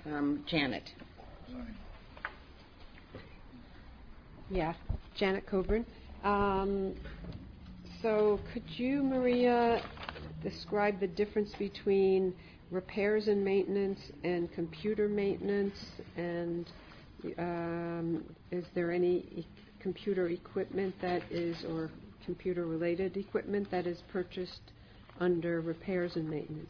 Janet. Yeah, Janet Coburn. So could you, Maria, describe the difference between repairs and maintenance and computer maintenance, and is there any computer equipment that is, or computer-related equipment that is purchased under repairs and maintenance?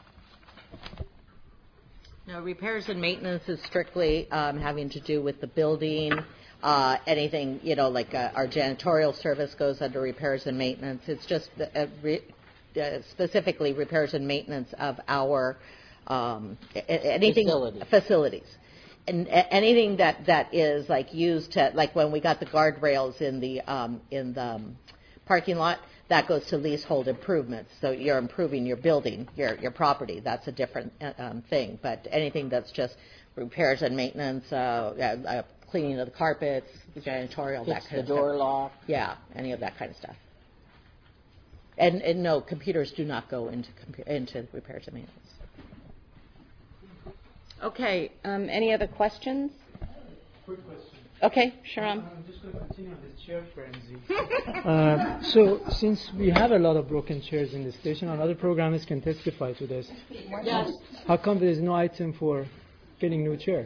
No, repairs and maintenance is strictly having to do with the building. Anything, like our janitorial service goes under repairs and maintenance. It's just specifically repairs and maintenance of our facilities. And anything that is like used to, like when we got the guardrails in the parking lot, that goes to leasehold improvements. So you're improving your building, your property. That's a different thing. But anything that's just repairs and maintenance, cleaning of the carpets, janitorial, that kind of stuff. The door lock. Yeah, any of that kind of stuff. And no, computers do not go into repairs and maintenance. Okay, any other questions? Quick question. Okay, Sharon. I'm just going to continue on this chair frenzy. So, since we have a lot of broken chairs in the station, and other programmers can testify to this, Yes. how come there is no item for getting new chairs?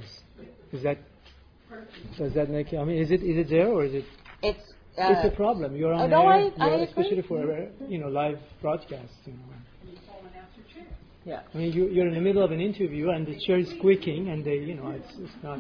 Does that make? I mean, is it there or is it? It's a problem. You're on air, especially for live broadcasts. Yeah. I mean, you're in the middle of an interview and the chair is squeaking, and it's not.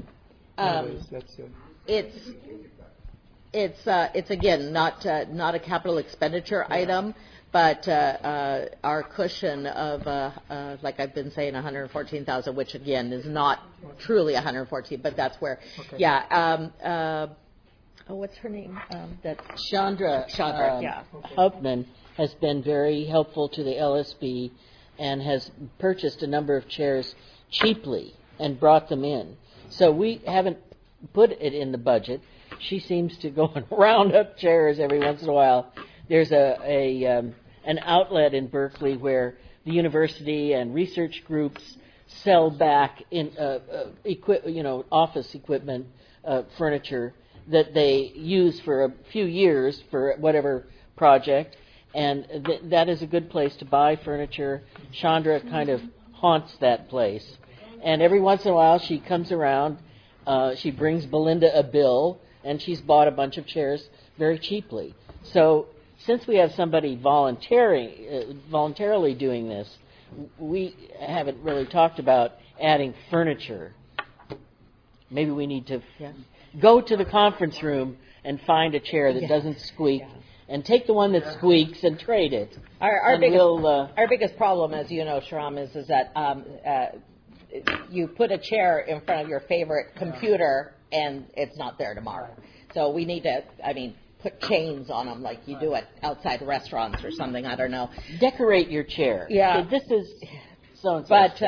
It's again not a capital expenditure item, but our cushion of like I've been saying, 114,000, which again is not truly 114, but that's where. Okay. Yeah. What's her name? That's Chandra. Yeah. Hauptman has been very helpful to the LSB and has purchased a number of chairs cheaply and brought them in. So we haven't put it in the budget. She seems to go and round up chairs every once in a while. There's an outlet in Berkeley where the university and research groups sell back in office equipment, furniture that they use for a few years for whatever project, and that is a good place to buy furniture. Chandra kind of haunts that place, and every once in a while she comes around. She brings Belinda a bill, and she's bought a bunch of chairs very cheaply. So since we have somebody voluntarily doing this, we haven't really talked about adding furniture. Maybe we need to go to the conference room and find a chair that doesn't squeak, and take the one that squeaks and trade it. Our biggest problem, as you know, Sharam, is that you put a chair in front of your favorite computer and it's not there tomorrow. So we need to, put chains on them like you do at outside restaurants or something. I don't know. Decorate your chair. Yeah. So this is so-and-so. But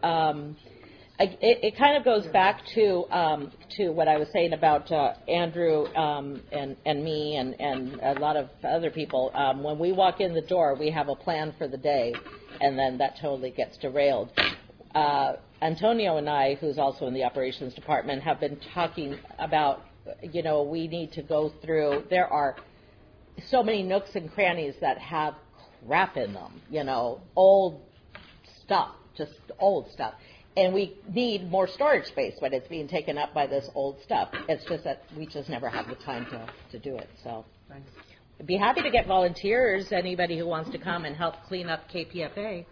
it kind of goes back to what I was saying about Andrew and me and a lot of other people. When we walk in the door, we have a plan for the day, and then that totally gets derailed. Antonio and I, who's also in the operations department, have been talking about, we need to go through, there are so many nooks and crannies that have crap in them, old stuff, just old stuff. And we need more storage space when it's being taken up by this old stuff. It's just that we just never have the time to do it. So Thanks. I'd be happy to get volunteers, anybody who wants to come and help clean up KPFA.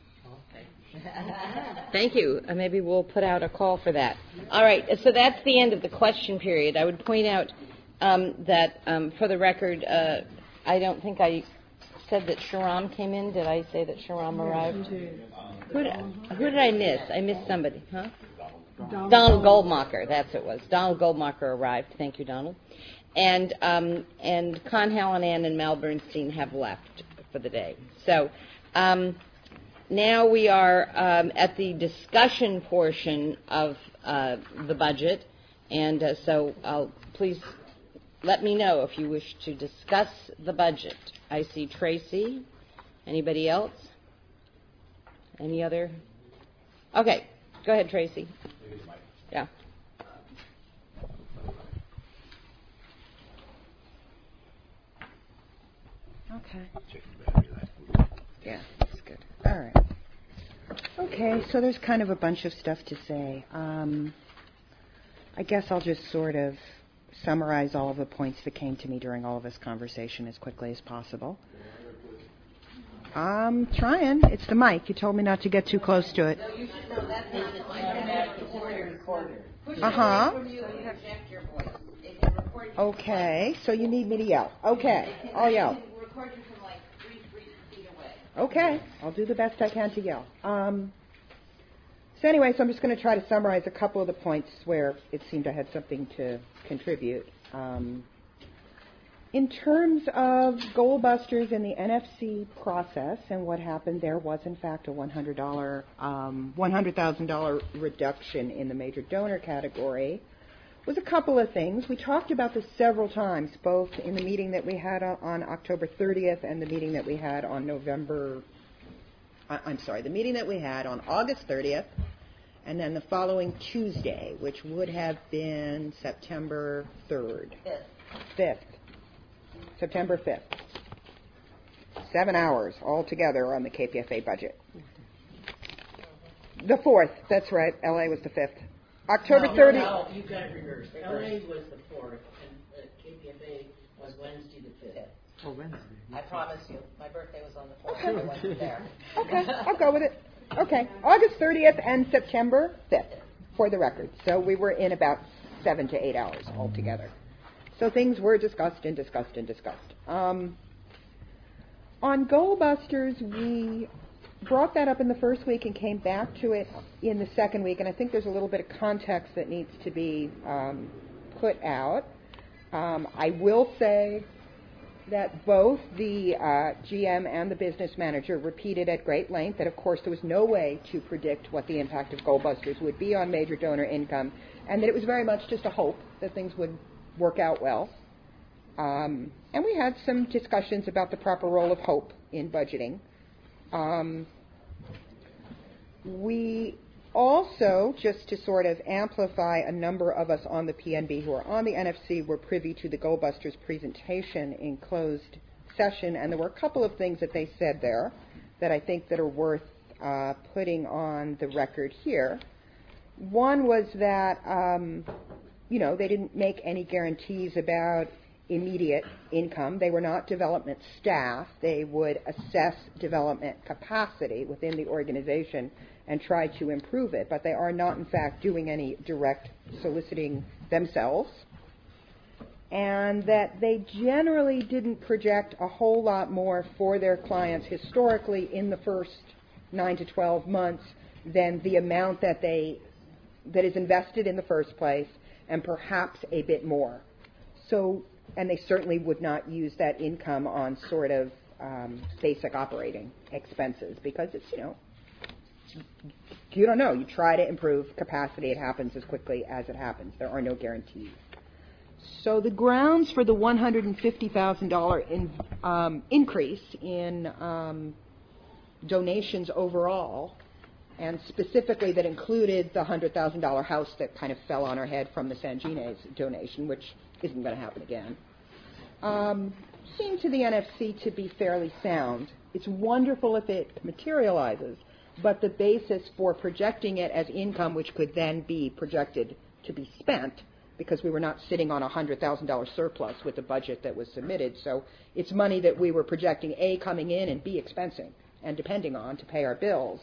Thank you. Maybe we'll put out a call for that. All right, so that's the end of the question period. I would point out that, for the record, I don't think I said that Sharam came in. Did I say that Sharam arrived? Who did I miss? I missed somebody, huh? Donald Goldmacher, that's what it was. Donald Goldmacher arrived. Thank you, Donald. And Con Hallinan and Mel Bernstein have left for the day. So now we are at the discussion portion of the budget, and so please let me know if you wish to discuss the budget. I see Tracy. Anybody else? Any other? Okay. Go ahead, Tracy. Yeah. Okay. Yeah, that's good. All right. Okay, so there's kind of a bunch of stuff to say. I guess I'll just sort of summarize all of the points that came to me during all of this conversation as quickly as possible. I'm trying. It's the mic. You told me not to get too close to it. No, you should know that's the recorder. Uh-huh. Okay. Okay, so you need me to yell. Okay, I'll yell. Record you from like 3 feet away. Okay, I'll do the best I can to yell. So anyway, so I'm just going to try to summarize a couple of the points where it seemed I had something to contribute. In terms of Goalbusters and the NFC process and what happened, there was in fact a $100,000 reduction in the major donor category. Was a couple of things. We talked about this several times, both in the meeting that we had on October 30th and the meeting that we had on the meeting that we had on August 30th, and then the following Tuesday, which would have been September 3rd. 5th. September 5th. 7 hours altogether on the KPFA budget. The 4th, that's right. LA was the 5th. October 30th. No, you got it reversed. LA was the 4th, and KPFA was Wednesday the 5th. Oh, Wednesday. I promise you, my birthday was on the 4th. I wasn't there. Okay, I'll go with it. Okay, August 30th and September 5th, for the record. So we were in about 7 to 8 hours altogether. So things were discussed and discussed and discussed. On Goalbusters, we brought that up in the first week and came back to it in the second week, and I think there's a little bit of context that needs to be put out. I will say that both the GM and the business manager repeated at great length that, of course, there was no way to predict what the impact of Goalbusters would be on major donor income, and that it was very much just a hope that things would work out well. And we had some discussions about the proper role of hope in budgeting. We also, just to sort of amplify, a number of us on the PNB who are on the NFC were privy to the Goalbusters presentation in closed session, and there were a couple of things that they said there that I think that are worth putting on the record here. One was that, they didn't make any guarantees about immediate income. They were not development staff. They would assess development capacity within the organization and try to improve it, but they are not, in fact, doing any direct soliciting themselves, and that they generally didn't project a whole lot more for their clients historically in the first 9 to 12 months than the amount that is invested in the first place, and perhaps a bit more. So, and they certainly would not use that income on sort of basic operating expenses, because it's, you don't know. You try to improve capacity. It happens as quickly as it happens. There are no guarantees. So the grounds for the $150,000 increase in donations overall, and specifically that included the $100,000 house that kind of fell on our head from the Sangine's donation, which isn't going to happen again, seemed to the NFC to be fairly sound. It's wonderful if it materializes, but the basis for projecting it as income, which could then be projected to be spent, because we were not sitting on a $100,000 surplus with the budget that was submitted, so it's money that we were projecting, A, coming in, and B, expensing and depending on to pay our bills,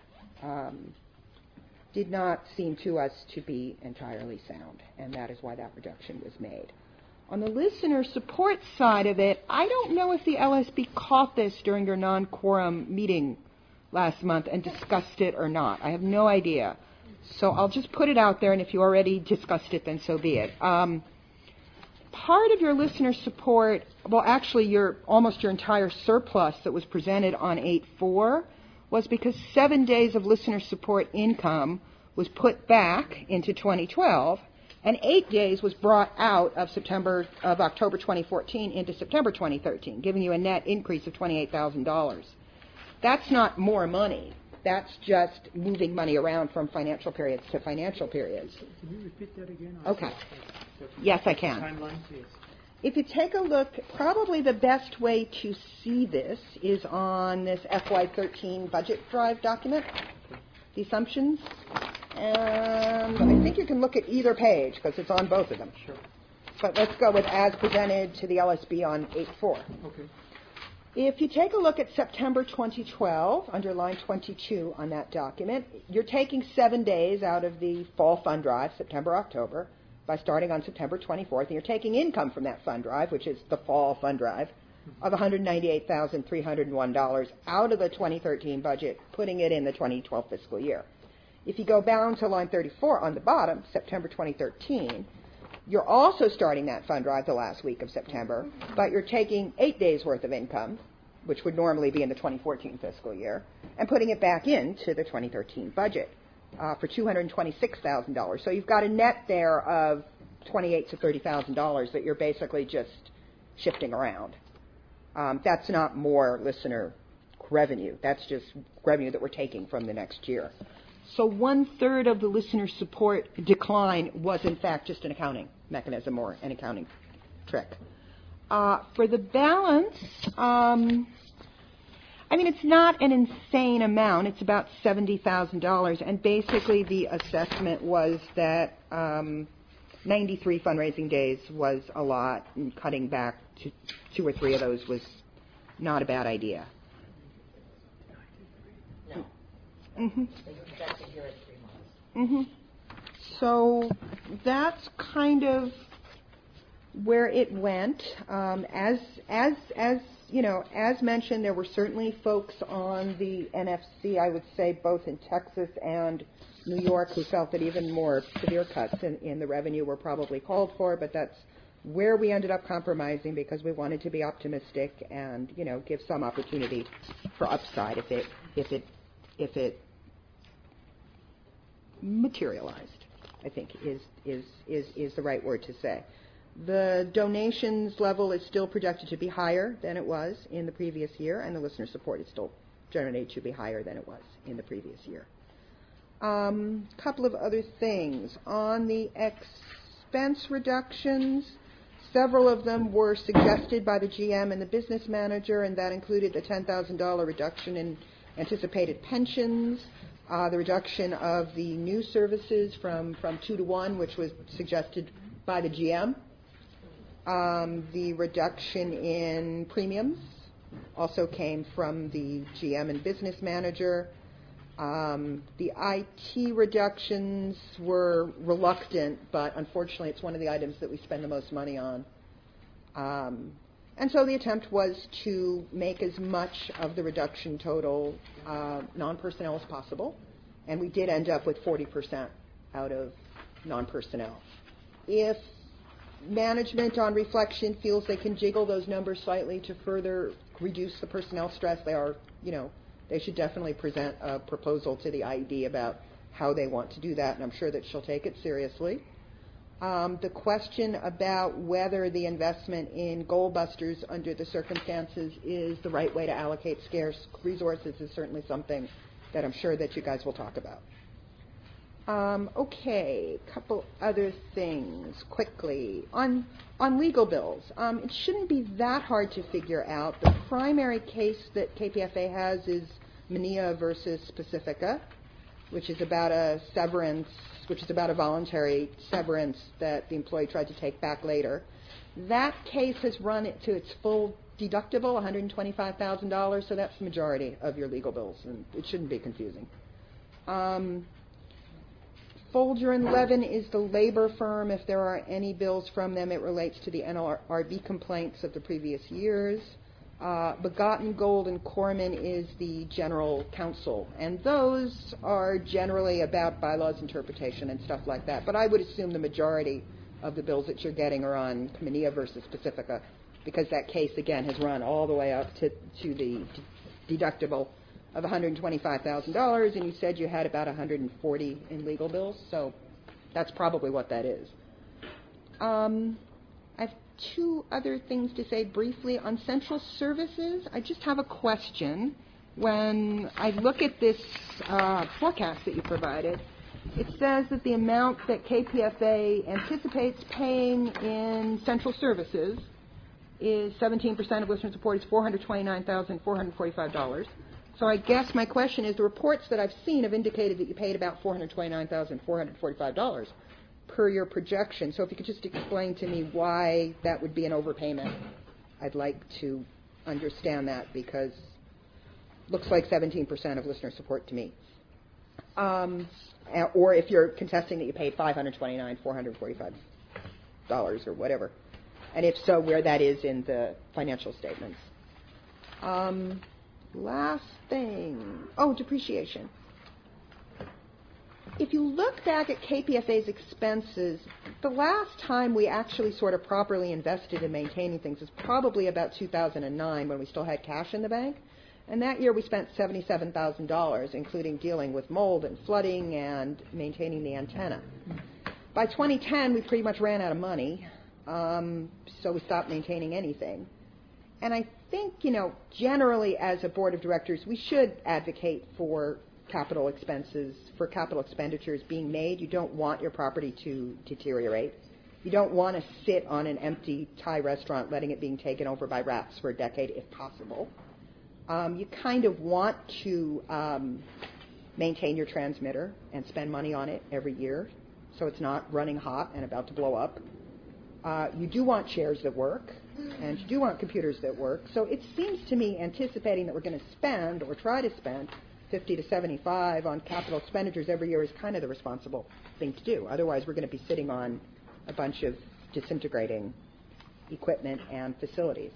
did not seem to us to be entirely sound, and that is why that reduction was made. On the listener support side of it, I don't know if the LSB caught this during your non-quorum meeting last month and discussed it or not. I have no idea. So I'll just put it out there, and if you already discussed it, then so be it. Part of your listener support, well, actually almost your entire surplus that was presented on 8/4 was because 7 days of listener support income was put back into 2012, and 8 days was brought out of October 2014 into September 2013, giving you a net increase of $28,000. That's not more money. That's just moving money around from financial periods to financial periods. Can you repeat that again? Okay. Yes, I can. Timeline, please. If you take a look, probably the best way to see this is on this FY13 budget drive document, the assumptions. And I think you can look at either page because it's on both of them. Sure. But let's go with as presented to the LSB on 8/4. Okay. If you take a look at September 2012, under line 22 on that document, you're taking 7 days out of the fall fund drive, September, October, by starting on September 24th, and you're taking income from that fund drive, which is the fall fund drive, of $198,301 out of the 2013 budget, putting it in the 2012 fiscal year. If you go down to line 34 on the bottom, September 2013, you're also starting that fund drive the last week of September, but you're taking 8 days' worth of income, which would normally be in the 2014 fiscal year, and putting it back into the 2013 budget for $226,000. So you've got a net there of $28,000 to $30,000 that you're basically just shifting around. That's not more listener revenue. That's just revenue that we're taking from the next year. So 1/3 of the listener support decline was, in fact, just an accounting mechanism or an accounting trick. For the balance, it's not an insane amount. It's about $70,000. And basically the assessment was that 93 fundraising days was a lot, and cutting back to 2 or 3 of those was not a bad idea. No. Mm-hmm. They projected here at 3 months. Mm-hmm. So that's kind of where it went. As mentioned, there were certainly folks on the NFC, I would say, both in Texas and New York, who felt that even more severe cuts in the revenue were probably called for. But that's where we ended up compromising because we wanted to be optimistic and give some opportunity for upside if it materialized, I think is the right word to say. The donations level is still projected to be higher than it was in the previous year, and the listener support is still generated to be higher than it was in the previous year. Couple of other things. On the expense reductions, several of them were suggested by the GM and the business manager, and that included the $10,000 reduction in anticipated pensions, the reduction of the new services from 2 to 1, which was suggested by the GM. The reduction in premiums also came from the GM and business manager. The IT reductions were reluctant, but unfortunately it's one of the items that we spend the most money on. And so the attempt was to make as much of the reduction total non-personnel as possible, and we did end up with 40% out of non-personnel. If management on reflection feels they can jiggle those numbers slightly to further reduce the personnel stress, they should definitely present a proposal to the IED about how they want to do that, and I'm sure that she'll take it seriously. The question about whether the investment in Goalbusters under the circumstances is the right way to allocate scarce resources is certainly something that I'm sure that you guys will talk about. Okay, a couple other things quickly. On legal bills, it shouldn't be that hard to figure out. The primary case that KPFA has is Mania versus Pacifica, which is about a severance, which is about a voluntary severance that the employee tried to take back later. That case has run it to its full deductible, $125,000, so that's the majority of your legal bills, and it shouldn't be confusing. Folger and Levin is the labor firm. If there are any bills from them, it relates to the NLRB complaints of the previous years. Begotten, Gold, and Corman is the general counsel, and those are generally about bylaws interpretation and stuff like that. But I would assume the majority of the bills that you're getting are on Mania versus Pacifica, because that case, again, has run all the way up to the deductible of $125,000, and you said you had about 140 in legal bills, so that's probably what that is. I have 2 other things to say briefly. On central services, I just have a question. when I look at this forecast that you provided, it says that the amount that KPFA anticipates paying in central services is 17% of listener support is $429,445. So I guess my question is, the reports that I've seen have indicated that you paid about $429,445 per your projection. So if you could just explain to me why that would be an overpayment, I'd like to understand that, because it looks like 17% of listener support to me. Or if you're contesting that you paid $529,445 or whatever. And if so, where that is in the financial statements. Last thing. Oh, depreciation. If you look back at KPFA's expenses, the last time we actually sort of properly invested in maintaining things is probably about 2009, when we still had cash in the bank. And that year we spent $77,000, including dealing with mold and flooding and maintaining the antenna. By 2010, we pretty much ran out of money, so we stopped maintaining anything. And I think, generally as a board of directors, we should advocate for capital expenditures being made. You don't want your property to deteriorate. You don't want to sit on an empty Thai restaurant letting it being taken over by rats for a decade if possible. You kind of want to maintain your transmitter and spend money on it every year so it's not running hot and about to blow up. You do want chairs that work, and you do want computers that work. So it seems to me, anticipating that we're going to spend or try to spend 50 to 75 on capital expenditures every year is kind of the responsible thing to do. Otherwise, we're going to be sitting on a bunch of disintegrating equipment and facilities.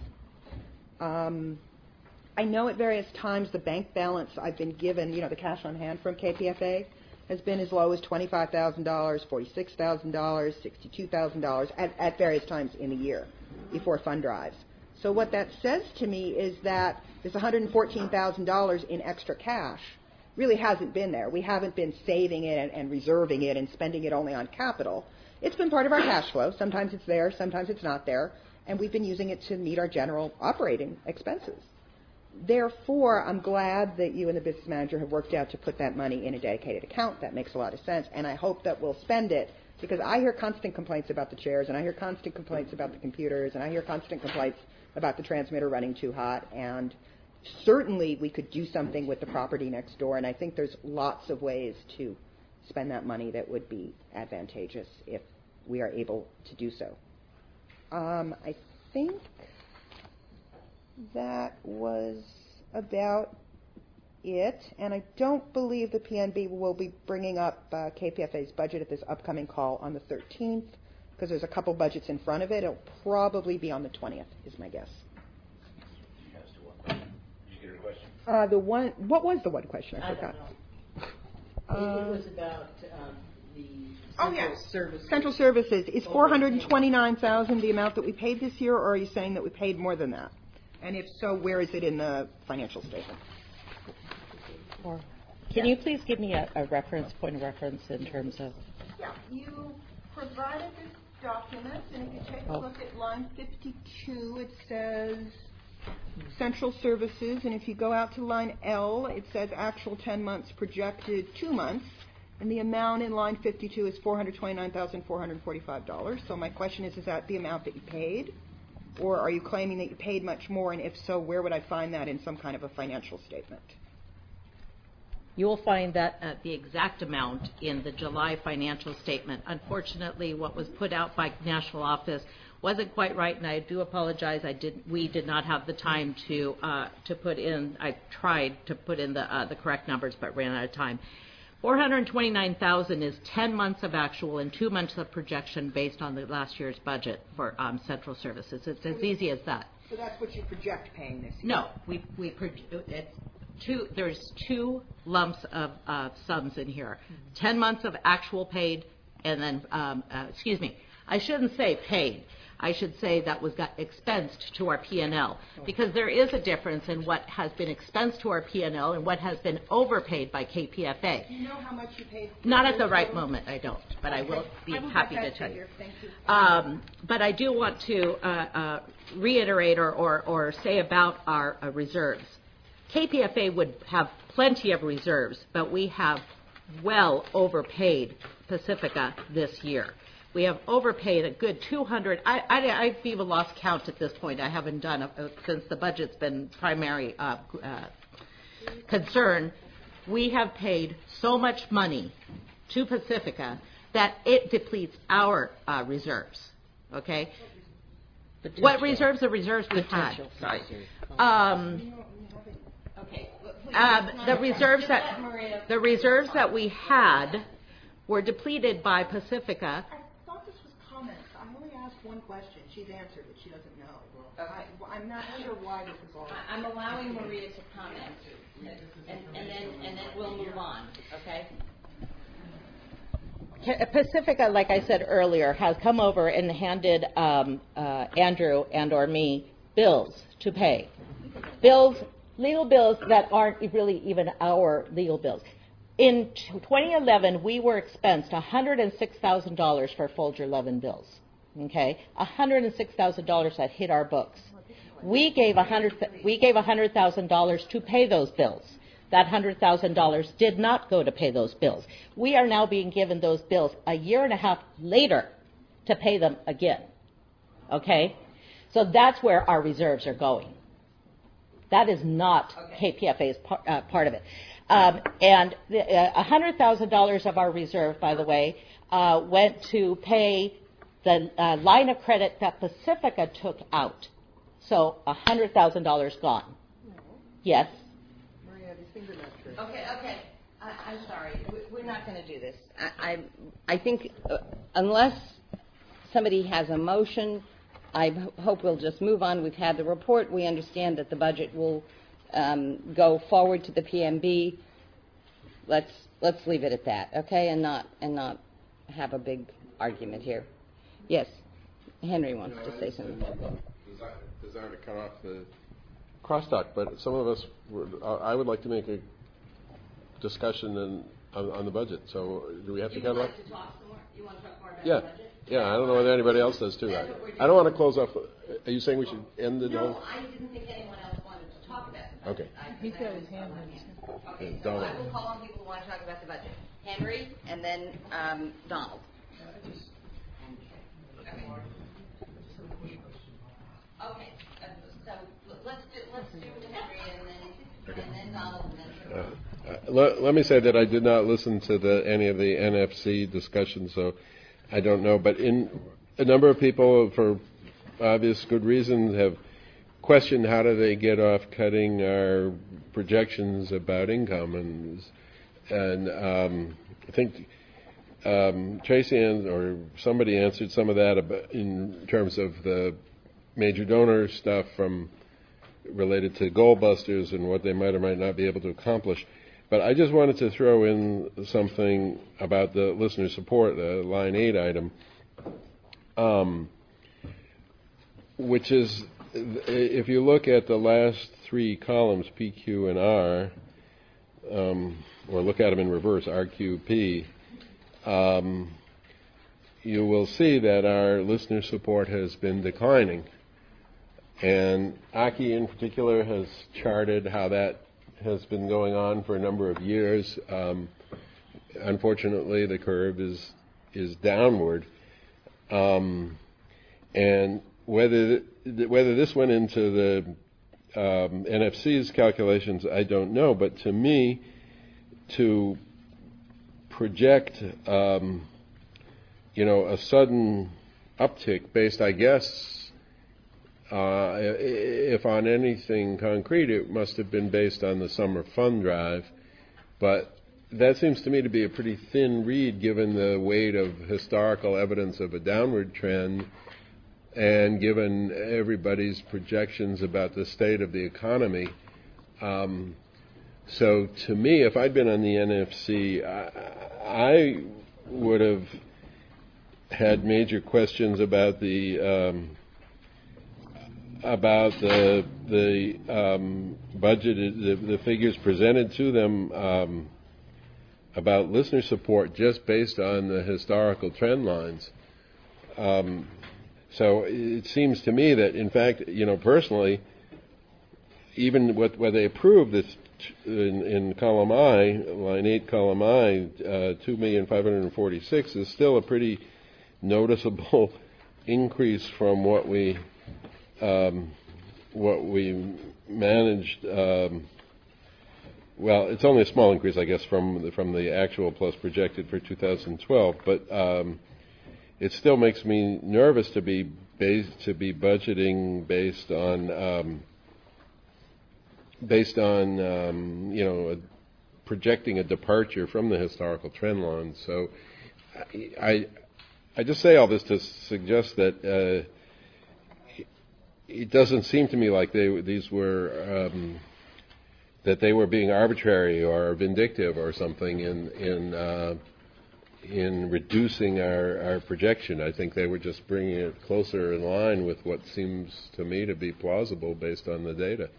I know at various times the bank balance I've been given, the cash on hand from KPFA, has been as low as $25,000, $46,000, $62,000 at various times in the year before fund drives. So what that says to me is that this $114,000 in extra cash really hasn't been there. We haven't been saving it and reserving it and spending it only on capital. It's been part of our cash flow. Sometimes it's there, sometimes it's not there, and we've been using it to meet our general operating expenses. Therefore, I'm glad that you and the business manager have worked out to put that money in a dedicated account. That makes a lot of sense, and I hope that we'll spend it, because I hear constant complaints about the chairs, and I hear constant complaints about the computers, and I hear constant complaints about the transmitter running too hot, and certainly we could do something with the property next door, and I think there's lots of ways to spend that money that would be advantageous if we are able to do so. I think that was about it, and I don't believe the PNB will be bringing up KPFA's budget at this upcoming call on the 13th, because there's a couple budgets in front of it. It'll probably be on the 20th, is my guess. Did you get her question? What was the one question? I forgot. It was about the services. Central services. Is $429,000 the amount that we paid this year, or are you saying that we paid more than that? And if so, where is it in the financial statement? Can you please give me a point of reference in terms of? Yeah, you provided this document, and if you take a look at line 52, it says central services, and if you go out to line L, it says actual 10 months, projected 2 months, and the amount in line 52 is $429,445. So my question is that the amount that you paid? Or are you claiming that you paid much more, and if so, where would I find that in some kind of a financial statement? You will find that the exact amount in the July financial statement. Unfortunately, what was put out by national office wasn't quite right, and I do apologize. We did not have the time to put in. I tried to put in the correct numbers, but ran out of time. $429,000 is 10 months of actual and 2 months of projection based on the last year's budget for central services. It's as easy as that. So that's what you project paying this year? No, there's two lumps of sums in here. 10 months of actual paid, and then, I shouldn't say paid. I should say that got expensed to our P&L, because there is a difference in what has been expensed to our P&L and what has been overpaid by KPFA. Do you know how much you paid? Not at the right moment, I don't, but I will be happy to tell you. Thank you. But I do want to reiterate or say about our reserves. KPFA would have plenty of reserves, but we have well overpaid Pacifica this year. We have overpaid a good 200. I've even lost count at this point. I haven't done it since the budget's been primary concern. We have paid so much money to Pacifica that it depletes our reserves. Okay. What reserves? The reserves we had. Sorry. Okay. The reserves that we had were depleted by Pacifica. I thought this was comments. I only asked one question. She's answered it. She doesn't know. I'm not sure why this is all. I'm allowing Maria to comment, and then we'll move on. Okay. Pacifica, like I said earlier, has come over and handed Andrew and or me bills to pay. Legal bills that aren't really even our legal bills. In 2011, we were expensed $106,000 for Folger Levin bills. Okay, $106,000 that hit our books. We gave $100,000 to pay those bills. That $100,000 did not go to pay those bills. We are now being given those bills a year and a half later to pay them again. Okay, so that's where our reserves are going. That is not KPFA's part of it. And $100,000 of our reserve, by the way, went to pay the line of credit that Pacifica took out. So $100,000 gone. Yes. Maria, these things are not true. Okay. I'm sorry. We're not going to do this. I think unless somebody has a motion, I hope we'll just move on. We've had the report. We understand that the budget will go forward to the PMB. Let's leave it at that, okay, and not have a big argument here. Yes, Henry wants to say something. Desire to cut off the crosstalk, but some of us I would like to make a discussion on the budget. So do we have to cut it off? You want to talk more about Yeah. the budget? Yeah, I don't know whether anybody else does too. I don't want to close off. Are you saying we should end the? No, I didn't think anyone else wanted to talk about the budget. Okay. He's got his hand raised. Okay, so Donald. I will call on people who want to talk about the budget. Henry, and then Donald. Okay, so let's do Henry, and then Donald, and then. Let me say that I did not listen to any of the NFC discussion, so I don't know. But a number of people, for obvious good reasons, have questioned how do they get off cutting our projections about income, and I think Tracy or somebody answered some of that in terms of the major donor stuff related to Goldbusters and what they might or might not be able to accomplish. But I just wanted to throw in something about the listener support, the line 8 item, which is, if you look at the last 3 columns, P, Q, and R, or look at them in reverse, R, Q, P, you will see that our listener support has been declining. And Aki in particular has charted how that has been going on for a number of years. Unfortunately, the curve is downward. And whether this went into the NFC's calculations, I don't know. But to me, to project, a sudden uptick based, I guess, if on anything concrete, it must have been based on the summer fund drive. But that seems to me to be a pretty thin read given the weight of historical evidence of a downward trend and given everybody's projections about the state of the economy. So to me, if I'd been on the NFC, I would have had major questions about the budget, the figures presented to them about listener support just based on the historical trend lines. So it seems to me that, in fact, personally, even what they approved this in column I, line 8, column I, 2,546,000 is still a pretty noticeable increase from what we managed. Well, it's only a small increase, I guess, from the actual plus projected for 2012, but it still makes me nervous to be budgeting based on projecting a departure from the historical trend line. So I just say all this to suggest that it doesn't seem to me like they were being arbitrary or vindictive or something in reducing our projection. I think they were just bringing it closer in line with what seems to me to be plausible based on the data.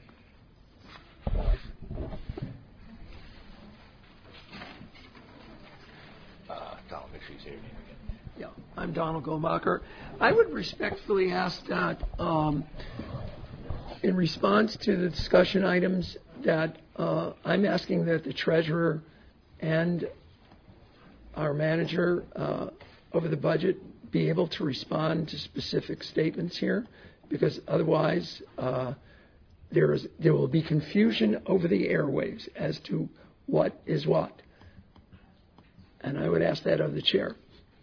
Donald, make sure you say your name again. Yeah, I'm Donald Goldmacher. I would respectfully ask that in response to the discussion items that I'm asking that the treasurer and our manager over the budget be able to respond to specific statements here, because otherwise there will be confusion over the airwaves as to what is what. And I would ask that of the chair.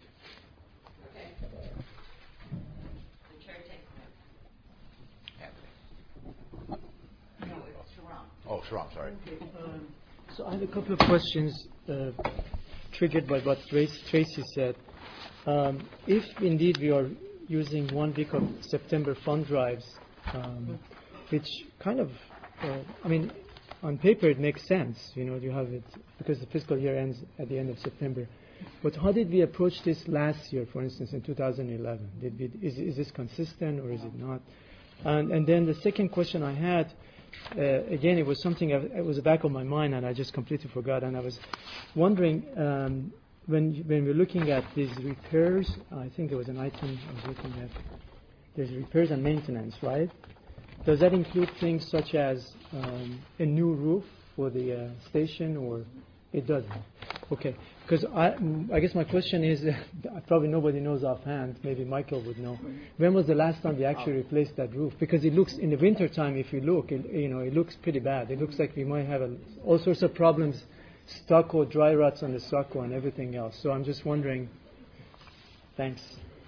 Oh, Sharon, sorry. So I have a couple of questions triggered by what Tracy said. If indeed we are using 1 week of September fund drives, which kind of, on paper it makes sense, you have it because the fiscal year ends at the end of September. But how did we approach this last year, for instance, in 2011? Is this consistent or is it not? And then the second question I had, again, it was something it was the back of my mind and I just completely forgot. And I was wondering, when we're looking at these repairs, I think there was an item I was looking at. There's repairs and maintenance, right? Does that include things such as a new roof for the station, or it doesn't? Okay, because I guess my question is, probably nobody knows offhand, maybe Michael would know. When was the last time we actually replaced that roof? Because it looks, in the wintertime, if you look, it looks pretty bad. It looks like we might have all sorts of problems, stucco, dry ruts on the stucco and everything else. So I'm just wondering. Thanks.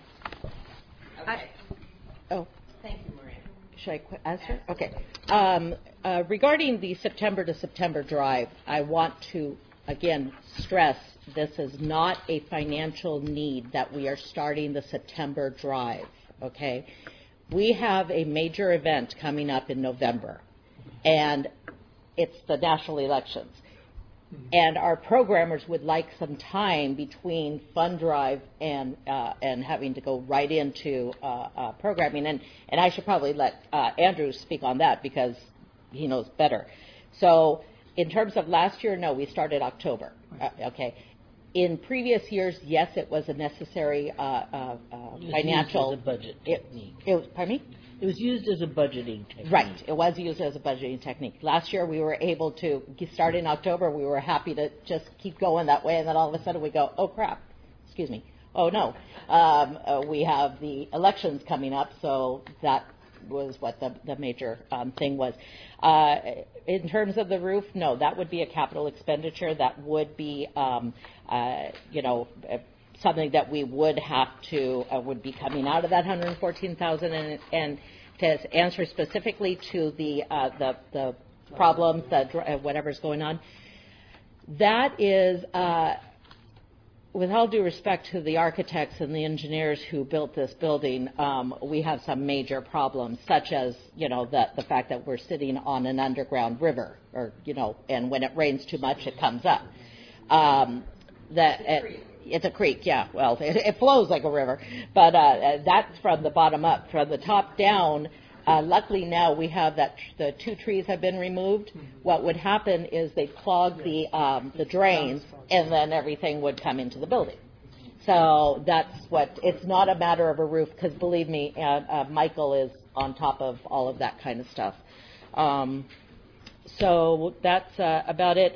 Thank you, Maria. Should I answer? Okay. Regarding the September to September drive, I want to, again, stress this is not a financial need that we are starting the September drive, okay? We have a major event coming up in November, and it's the national elections. And our programmers would like some time between fund drive and having to go right into programming. And I should probably let Andrew speak on that because he knows better. So in terms of last year, no, we started October. Okay. In previous years, yes, it was a necessary financial. It was used as a budget technique. Pardon me? It was used as a budgeting technique. Right. It was used as a budgeting technique. Last year, we were able to start in October. We were happy to just keep going that way, and then all of a sudden we go, oh, crap. Excuse me. Oh, no. We have the elections coming up, so that was what the major thing was. In terms of the roof, no, that would be a capital expenditure. That would be, something that we would have to would be coming out of that $114,000. And to answer specifically to the problems that whatever's going on, that is. With all due respect to the architects and the engineers who built this building, we have some major problems, such as, the fact that we're sitting on an underground river, or, and when it rains too much, it comes up. It's a creek, yeah. Well, it flows like a river, but that's from the bottom up. From the top down, luckily now we have the 2 trees have been removed. What would happen is they clog the drains, and then everything would come into the building. So that's it's not a matter of a roof, because believe me, Michael is on top of all of that kind of stuff. So that's about it.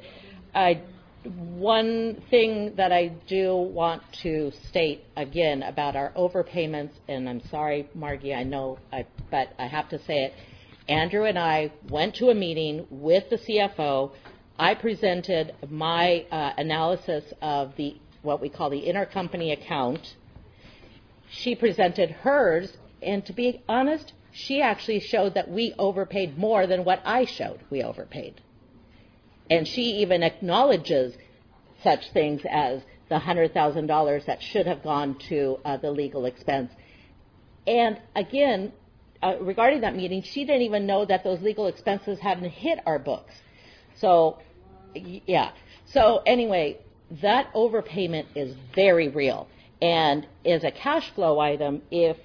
One thing that I do want to state again about our overpayments, and I'm sorry, Margie, I know, but I have to say it. Andrew and I went to a meeting with the CFO. I presented my analysis of what we call the intercompany account. She presented hers, and to be honest, she actually showed that we overpaid more than what I showed we overpaid. And she even acknowledges such things as the $100,000 that should have gone to the legal expense. And again, regarding that meeting, she didn't even know that those legal expenses hadn't hit our books. So, yeah. So anyway, that overpayment is very real. And as a cash flow item, if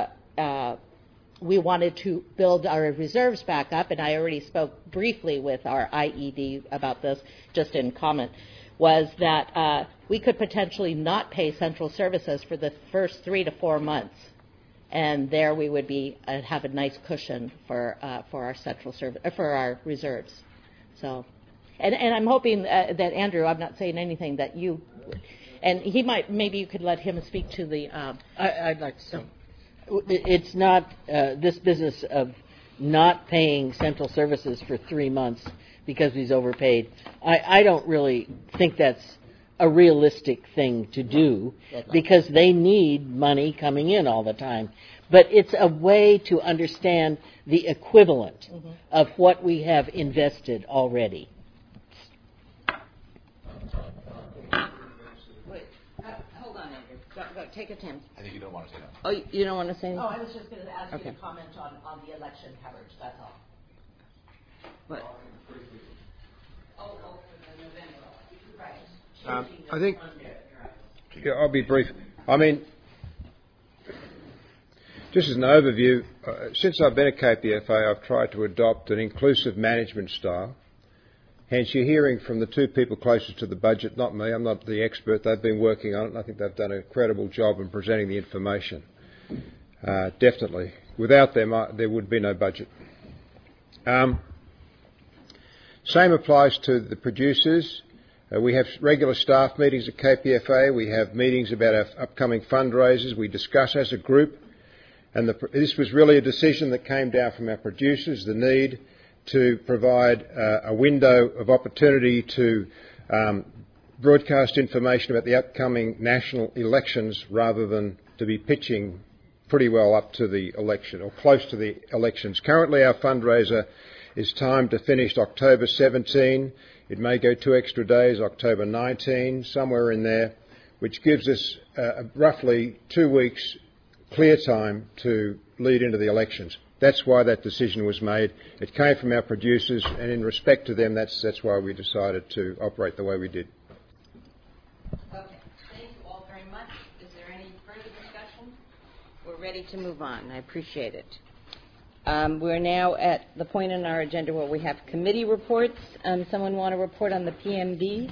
we wanted to build our reserves back up, and I already spoke briefly with our IED about this just in comment, was that we could potentially not pay central services for the first 3 to 4 months. And there we would be have a nice cushion for our central service for our reserves. So, and I'm hoping that Andrew, I'm not saying anything that you, and he might, maybe you could let him speak to the. I'd like to. It's not this business of not paying central services for 3 months because he's overpaid. I don't really think that's a realistic thing to do because they need money coming in all the time. But it's a way to understand the equivalent of what we have invested already. Hold on, Andrew. Go, take it, Tim. I think you don't want to say that. Oh, you don't want to say anything? Oh, I was just going to ask you Okay. to comment on the election coverage, that's all. What? I think, yeah, I'll be brief. I mean, just as an overview, since I've been at KPFA, I've tried to adopt an inclusive management style. Hence, you're hearing from the two people closest to the budget, not me. I'm not the expert. They've been working on it, and I think they've done a credible job in presenting the information. Definitely. Without them, there would be no budget. Same applies to the producers. We have regular staff meetings at KPFA. We have meetings about our upcoming fundraisers. We discuss as a group. And this was really a decision that came down from our producers, the need to provide a window of opportunity to broadcast information about the upcoming national elections rather than to be pitching pretty well up to the election or close to the elections. Currently, our fundraiser is timed to finish October 17. It may go 2 extra days, October 19, somewhere in there, which gives us roughly 2 weeks clear time to lead into the elections. That's why that decision was made. It came from our producers, and in respect to them, that's why we decided to operate the way we did. Okay. Thank you all very much. Is there any further discussion? We're ready to move on. I appreciate it. We're now at the point in our agenda where we have committee reports. Someone want to report on the PMB?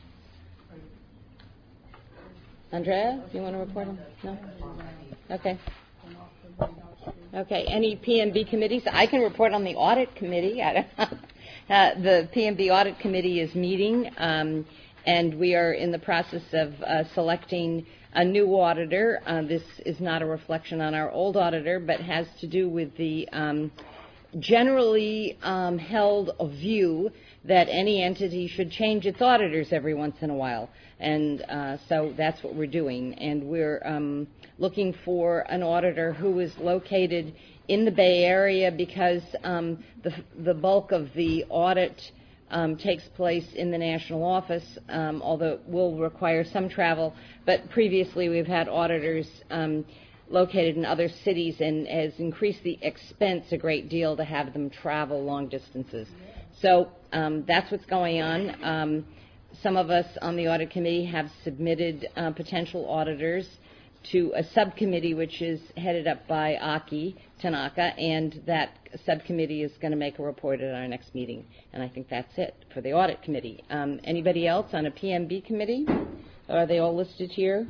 Andrea, do you want to report on? No? Okay. Okay. Any PMB committees? I can report on the audit committee. The PMB audit committee is meeting, and we are in the process of selecting a new auditor. This is not a reflection on our old auditor, but has to do with the generally held view that any entity should change its auditors every once in a while. And so that's what we're doing. And we're looking for an auditor who is located in the Bay Area because the bulk of the audit takes place in the national office, although it will require some travel. But previously we've had auditors located in other cities, and has increased the expense a great deal to have them travel long distances. So that's what's going on. Some of us on the audit committee have submitted potential auditors to a subcommittee which is headed up by Aki Tanaka, and that subcommittee is going to make a report at our next meeting. And I think that's it for the audit committee. Anybody else on a PMB committee? Are they all listed here?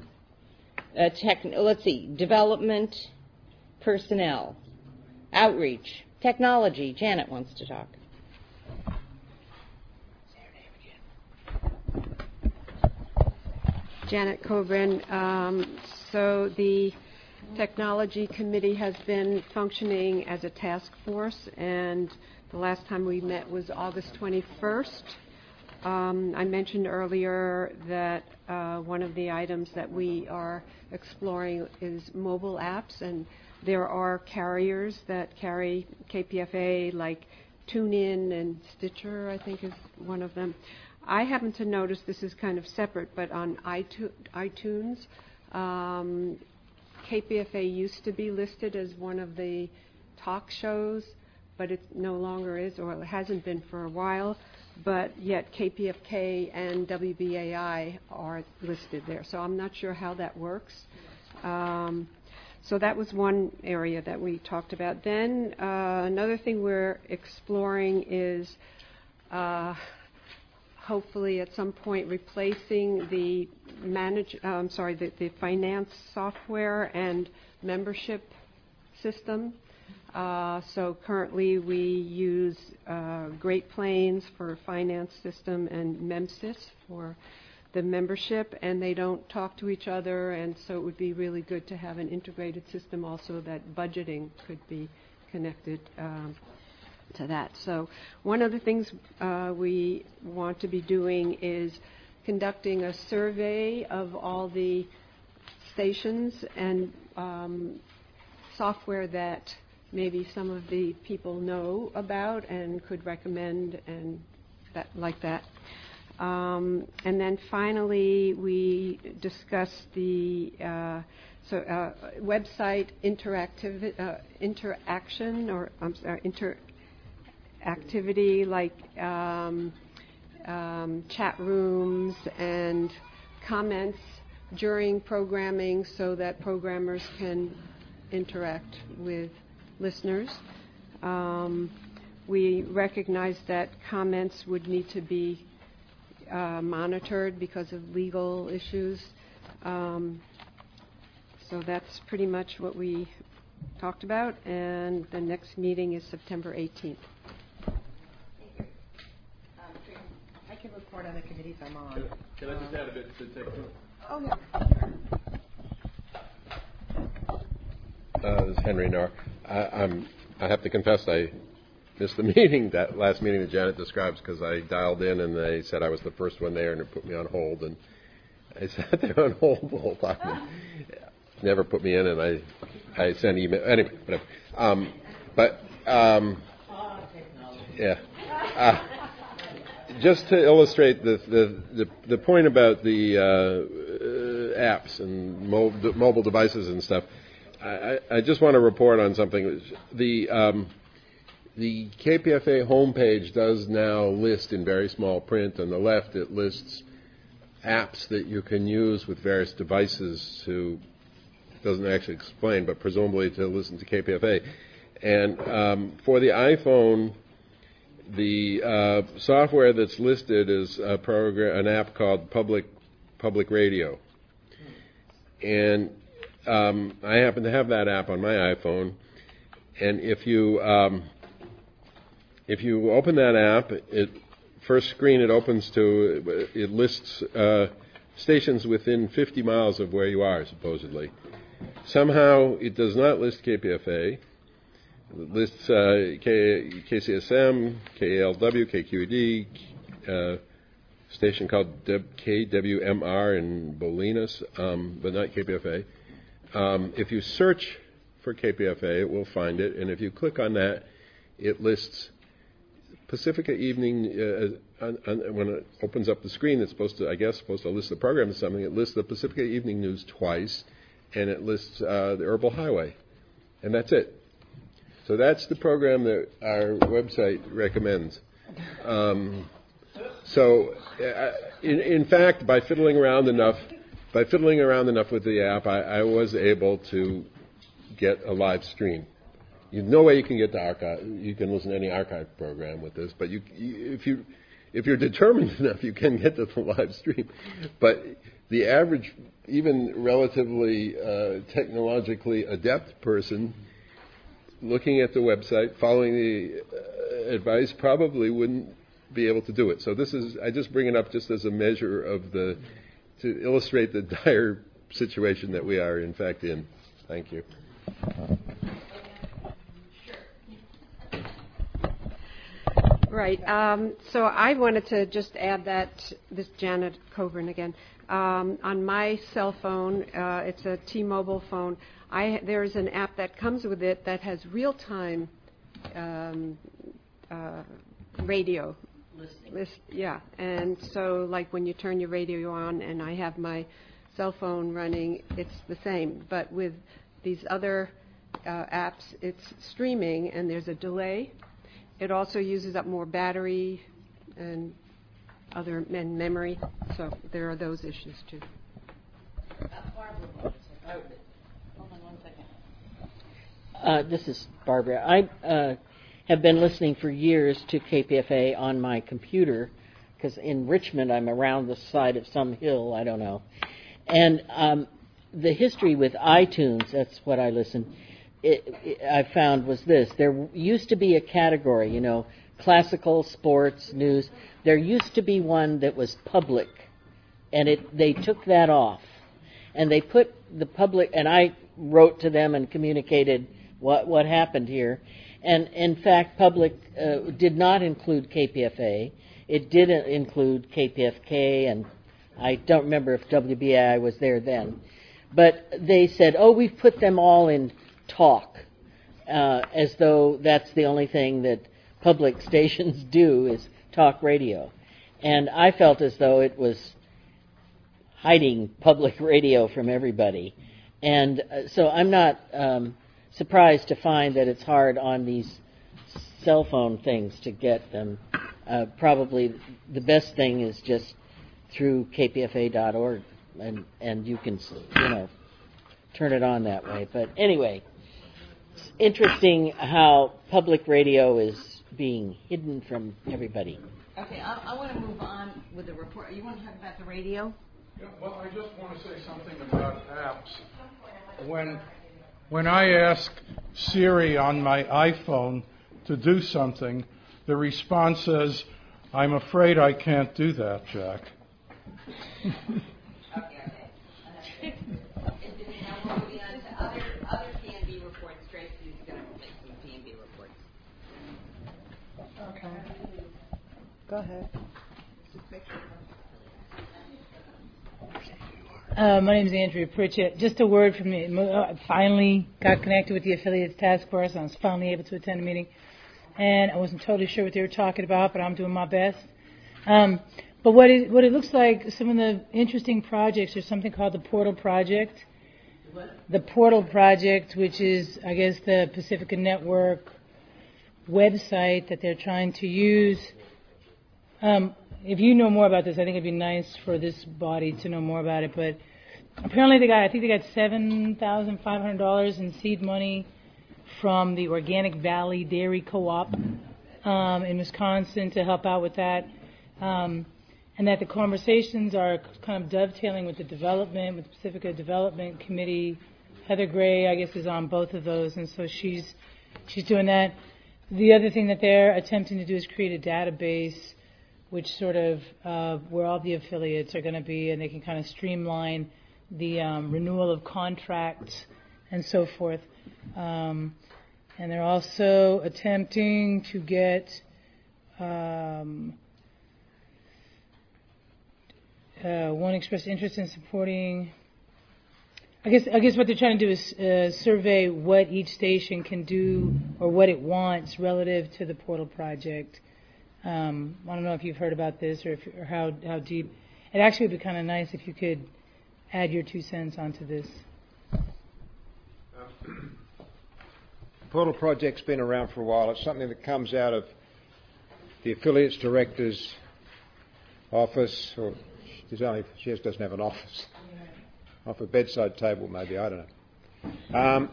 Let's see, development, personnel, outreach, Technology, Janet wants to talk. Janet Coburn. So the Technology Committee has been functioning as a task force, and the last time we met was August 21st. I mentioned earlier that one of the items that we are exploring is mobile apps, and there are carriers that carry KPFA, like TuneIn and Stitcher, I think is one of them. I happen to notice, this is kind of separate, but on iTunes, KPFA used to be listed as one of the talk shows, but it no longer is, or it hasn't been for a while, but yet KPFK and WBAI are listed there. So I'm not sure how that works. So that was one area that we talked about. Then another thing we're exploring is hopefully at some point replacing the the finance software and membership system. So currently we use Great Plains for finance system and Memsys for the membership, and they don't talk to each other, and so it would be really good to have an integrated system also that budgeting could be connected to that. So one of the things we want to be doing is conducting a survey of all the stations and software that maybe some of the people know about and could recommend, and that like that. And then finally, we discussed the website interaction, or interactivity, like chat rooms and comments during programming, so that programmers can interact with listeners. We recognize that comments would need to be monitored because of legal issues. So that's pretty much what we talked about, and the next meeting is September 18th. I can report on the committees I'm on. Can I just add a bit to take? Oh, yeah. This is Henry Narr. I have to confess I missed the meeting, that last meeting that Janet describes, because I dialed in and they said I was the first one there and it put me on hold, and I sat there on hold the whole time. And never put me in, and I sent email anyway. Whatever. Just to illustrate the point about the apps and mobile devices and stuff, I just want to report on something. The KPFA homepage does now list in very small print. On the left, it lists apps that you can use with various devices to, doesn't actually explain, but presumably to listen to KPFA. And for the iPhone, the software that's listed is an app called Public Radio. And I happen to have that app on my iPhone. And if you open that app, first screen it opens to, it lists stations within 50 miles of where you are, supposedly. Somehow it does not list KPFA. It lists KCSM, KALW, KQED, station called KWMR in Bolinas, but not KPFA. If you search for KPFA, it will find it, and if you click on that, it lists Pacifica Evening. When it opens up the screen, it's supposed to list the program or something. It lists the Pacifica Evening News twice, and it lists the Herbal Highway, and that's it. So that's the program that our website recommends. In fact, by fiddling around enough with the app, I was able to get a live stream. There's no way you can get the archive. You can listen to any archive program with this, but if you're determined enough, you can get to the live stream. But the average, even relatively technologically adept person, looking at the website, following the advice, probably wouldn't be able to do it. So I just bring it up just as a measure of to illustrate the dire situation that we are in fact in. Thank you. Right. So I wanted to just add that, this Janet Coburn again, on my cell phone, it's a T-Mobile phone, there's an app that comes with it that has real-time radio. Yeah, and so like when you turn your radio on and I have my cell phone running, it's the same. But with these other apps, it's streaming and there's a delay. It also uses up more battery and memory, so there are those issues too. Hold on 1 second. This is Barbara. I have been listening for years to KPFA on my computer, because in Richmond I'm around the side of some hill, I don't know. And the history with iTunes, that's what I listened, I found was this. There used to be a category, classical, sports, news. There used to be one that was public, and they took that off. And they put the public, and I wrote to them and communicated what happened here. And in fact, public did not include KPFA. It did include KPFK, and I don't remember if WBAI was there then. But they said, we've put them all in talk, as though that's the only thing that public stations do is talk radio. And I felt as though it was hiding public radio from everybody. And so I'm not surprised to find that it's hard on these cell phone things to get them. Probably the best thing is just through kpfa.org, and you can, turn it on that way. But anyway, it's interesting how public radio is being hidden from everybody. Okay, I want to move on with the report. You want to talk about the radio? Yeah, well, I just want to say something about apps. When I ask Siri on my iPhone to do something, the response says, "I'm afraid I can't do that, Jack." Now we'll be on to other PNB reports. Tracy's going to make some PNB reports. Okay. Go ahead. My name is Andrea Pritchett. Just a word from me. I finally got connected with the affiliates task force. I was finally able to attend a meeting. And I wasn't totally sure what they were talking about, but I'm doing my best. But what it looks like, some of the interesting projects are something called the Portal Project. What? The Portal Project, which is, I guess, the Pacifica Network website that they're trying to use. If you know more about this, I think it'd be nice for this body to know more about it. But apparently I think they got $7,500 in seed money from the Organic Valley Dairy Co-op in Wisconsin to help out with that. And that the conversations are kind of dovetailing with the development, with the Pacifica Development Committee. Heather Gray, I guess, is on both of those, and so she's doing that. The other thing that they're attempting to do is create a database which sort of where all the affiliates are going to be, and they can kind of streamline the renewal of contracts and so forth. And they're also attempting to get one expressed interest in supporting. I guess what they're trying to do is survey what each station can do or what it wants relative to the Portal Project. I don't know if you've heard about this or how deep. It actually would be kind of nice if you could add your 2 cents onto this. The Portal Project's been around for a while. It's something that comes out of the affiliates director's office, or she just doesn't have an office. Off a bedside table, maybe, I don't know.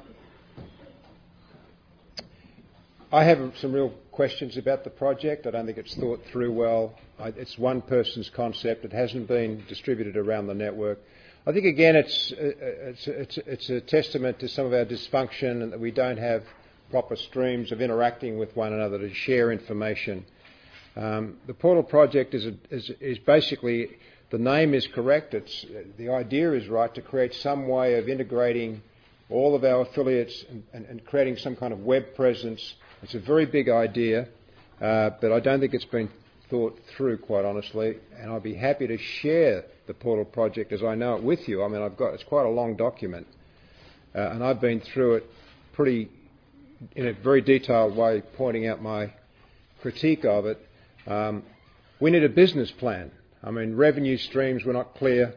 I have some real questions about the project. I don't think it's thought through well. It's one person's concept. It hasn't been distributed around the network. I think, again, it's a testament to some of our dysfunction and that we don't have proper streams of interacting with one another to share information. The portal project is basically, the name is correct. The idea is right, to create some way of integrating all of our affiliates and creating some kind of web presence. It's a very big idea, but I don't think it's been thought through, quite honestly, and I'd be happy to share the portal project as I know it with you. I mean, it's quite a long document, and I've been through it in a very detailed way, pointing out my critique of it. We need a business plan. I mean, revenue streams were not clear.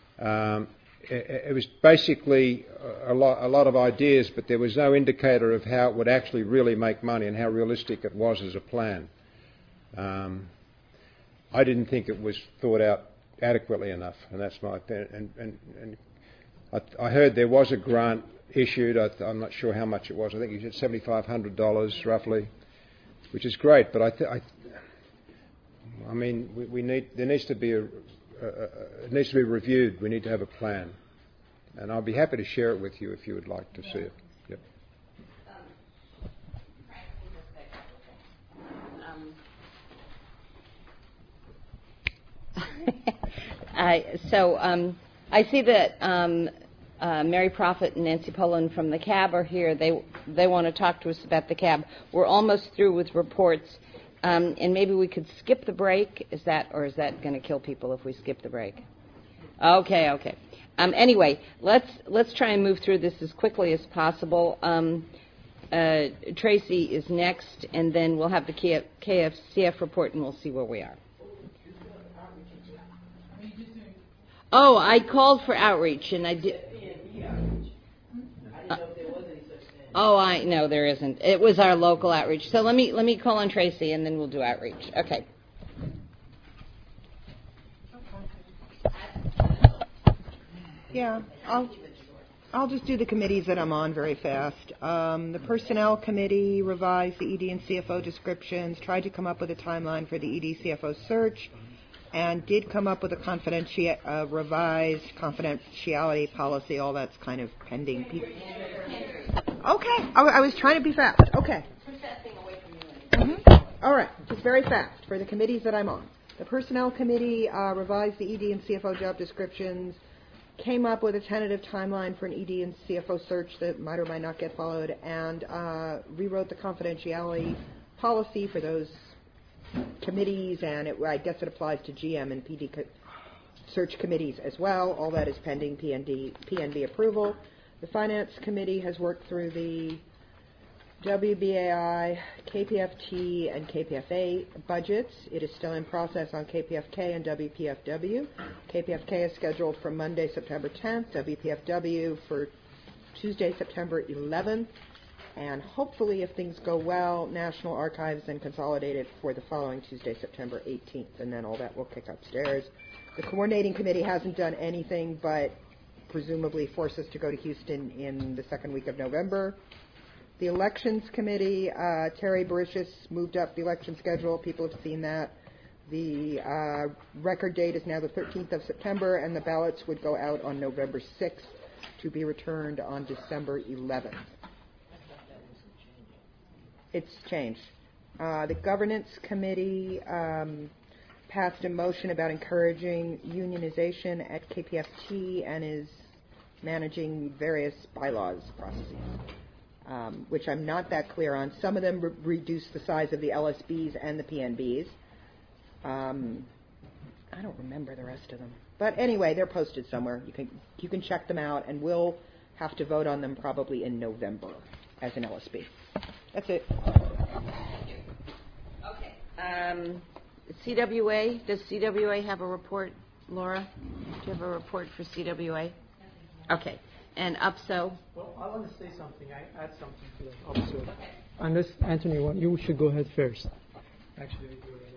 It was basically a lot of ideas, but there was no indicator of how it would actually really make money and how realistic it was as a plan. I didn't think it was thought out adequately enough, and that's my opinion. And I heard there was a grant issued. I'm not sure how much it was. I think you said $7,500 roughly, which is great. But I mean, there needs to be it needs to be reviewed. We need to have a plan, and I'll be happy to share it with you if you would like to see it. Yep. I see that Mary Prophet and Nancy Poland from the CAB are here. They want to talk to us about the CAB. We're almost through with reports, and maybe we could skip the break. Is that going to kill people if we skip the break? Okay. Anyway, let's try and move through this as quickly as possible. Tracy is next, and then we'll have the KFCF report, and we'll see where we are. Oh, I called for outreach, and I did. No, there isn't. It was our local outreach. So let me call on Tracy, and then we'll do outreach. Okay. Yeah, I'll just do the committees that I'm on very fast. The Personnel Committee revised the ED and CFO descriptions, tried to come up with a timeline for the ED CFO search, and did come up with a revised confidentiality policy. All that's kind of pending. Okay, I was trying to be fast. Okay. All right, just very fast for the committees that I'm on. The Personnel Committee revised the ED and CFO job descriptions, came up with a tentative timeline for an ED and CFO search that might or might not get followed, and rewrote the confidentiality policy for those committees, and I guess it applies to GM and PD search committees as well. All that is pending PNB approval. The Finance Committee has worked through the WBAI, KPFT, and KPFA budgets. It is still in process on KPFK and WPFW. KPFK is scheduled for Monday, September 10th, WPFW for Tuesday, September 11th, and hopefully, if things go well, National Archives and Consolidated for the following Tuesday, September 18th, and then all that will kick upstairs. The Coordinating Committee hasn't done anything but presumably force us to go to Houston in the second week of November. The Elections Committee, Terry Baricius moved up the election schedule. People have seen that. The record date is now the 13th of September, and the ballots would go out on November 6th to be returned on December 11th. It's changed. The Governance Committee passed a motion about encouraging unionization at KPFT and is managing various bylaws processes, which I'm not that clear on. Some of them reduce the size of the LSBs and the PNBs. I don't remember the rest of them. But anyway, they're posted somewhere. You can check them out, and we'll have to vote on them probably in November as an LSB. That's it. Okay. CWA, does CWA have a report, Laura? Do you have a report for CWA? Okay. And UPSO? Well, I want to say something. I add something to the UPSO. Okay. Unless Anthony wants, you should go ahead first. Actually,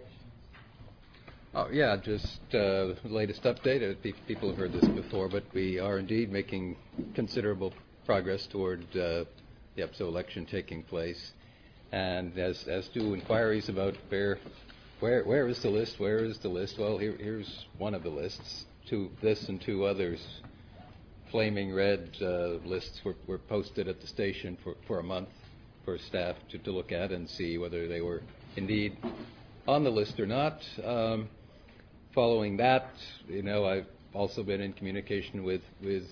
oh, yeah, just the latest update. People have heard this before, but we are indeed making considerable progress toward the UPSO election taking place. And as do inquiries about where is the list? Where is the list? Well, here's one of the lists. This and two others, flaming red lists were posted at the station for a month for staff to look at and see whether they were indeed on the list or not. Following that, I've also been in communication with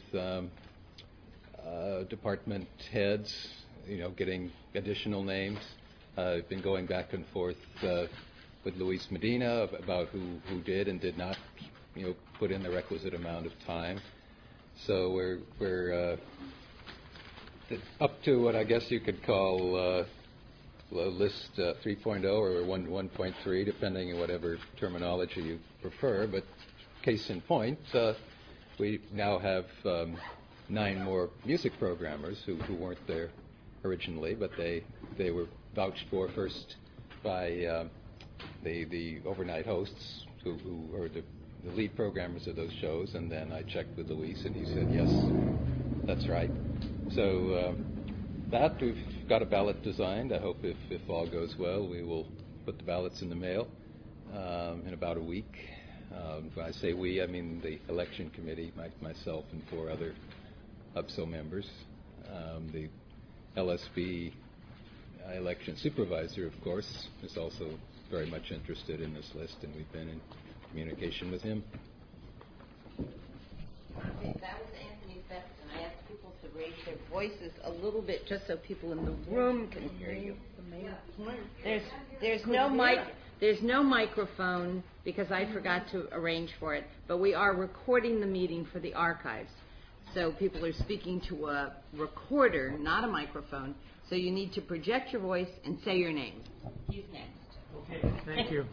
department heads, getting additional names. I've been going back and forth with Luis Medina about who did and did not, put in the requisite amount of time. So we're up to what I guess you could call list 3.0 or 1.3, depending on whatever terminology you prefer. But case in point, we now have 9 more music programmers who weren't there originally, but they were vouched for first by the overnight hosts who are the lead programmers of those shows, and then I checked with Luis, and he said, yes, that's right. So that we've got a ballot designed. I hope if all goes well, we will put the ballots in the mail in about a week. When I say we, I mean the election committee, myself and 4 other UPSO members. The LSB election supervisor, of course, is also very much interested in this list, and we've been in communication with him. Okay, that was Anthony Feston. I asked people to raise their voices a little bit just so people in the room can hear you. There's no microphone because I forgot to arrange for it, but we are recording the meeting for the archives. So people are speaking to a recorder, not a microphone. So you need to project your voice and say your name. He's next. Okay, thank you.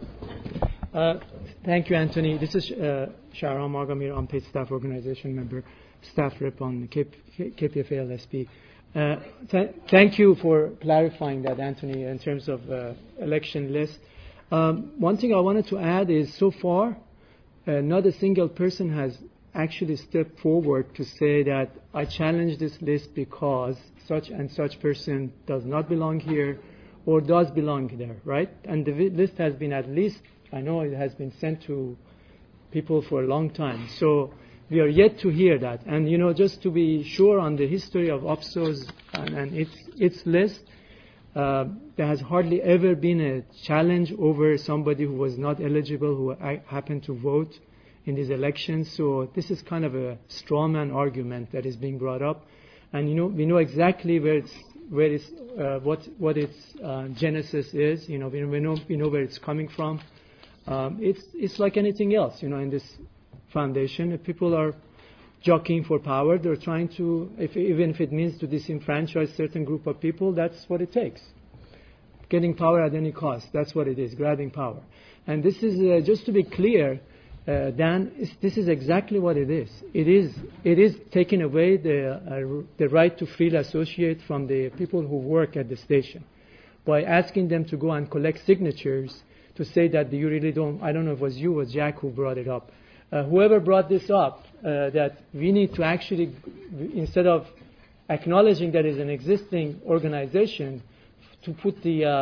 Thank you, Anthony. This is Shahram Aghamir, unpaid staff organization member, staff rep on the KPFA LSP. Thank you for clarifying that, Anthony, in terms of election list. One thing I wanted to add is so far, not a single person has actually stepped forward to say that I challenge this list because such and such person does not belong here or does belong there, right? And the list has been at least, I know it has been sent to people for a long time. So we are yet to hear that. And, just to be sure on the history of UPSO's and its list, there has hardly ever been a challenge over somebody who was not eligible, who happened to vote in these elections. So this is kind of a straw man argument that is being brought up. And, we know exactly what its genesis is. We know where it's coming from. It's like anything else, in this foundation. If people are jockeying for power, they're trying to, even if it means to disenfranchise a certain group of people, that's what it takes. Getting power at any cost, that's what it is, grabbing power. And this is, just to be clear, Dan, this is exactly what it is. It is taking away the right to freely associate from the people who work at the station by asking them to go and collect signatures to say that you really don't. I don't know if it was you or Jack who brought it up. Whoever brought this up, that we need to actually, instead of acknowledging that it's an existing organization, to put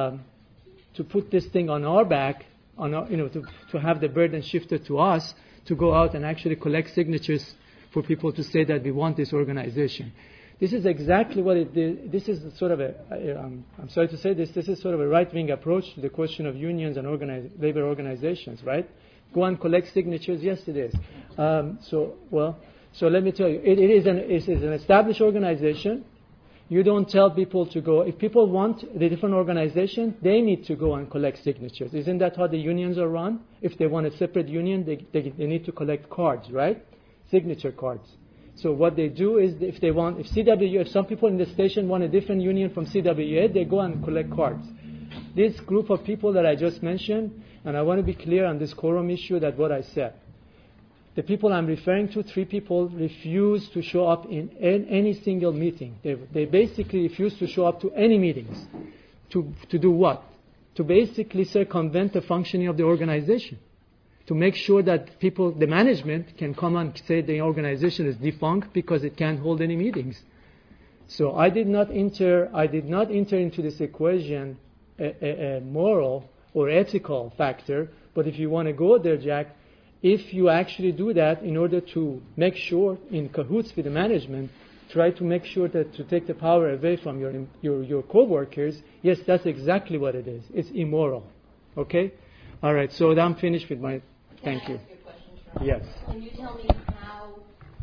this thing on our back. To have the burden shifted to us to go out and actually collect signatures for people to say that we want this organization. This is exactly what it did. This is sort of I'm sorry to say this is sort of a right-wing approach to the question of unions and labor organizations, right? Go and collect signatures. Yes, it is. So let me tell you, it is an established organization. You don't tell people to go. If people want the different organization, they need to go and collect signatures. Isn't that how the unions are run? If they want a separate union, they need to collect cards, right? Signature cards. So what they do is, if some people in the station want a different union from CWA, they go and collect cards. This group of people that I just mentioned, and I want to be clear on this quorum issue, that what I said. The people I'm referring to, 3 people, refused to show up in any single meeting. They basically refused to show up to any meetings. To do what? To basically circumvent the functioning of the organization. To make sure that the management can come and say the organization is defunct because it can't hold any meetings. So I did not enter into this equation a moral or ethical factor. But if you want to go there, Jack, if you actually do that in order to make sure, in cahoots with the management, try to make sure that to take the power away from your co-workers, yes, that's exactly what it is. It's immoral. Okay? All right, so I'm finished with my... Thank you. Can I ask you a question, Sharon? Yes. Can you tell me how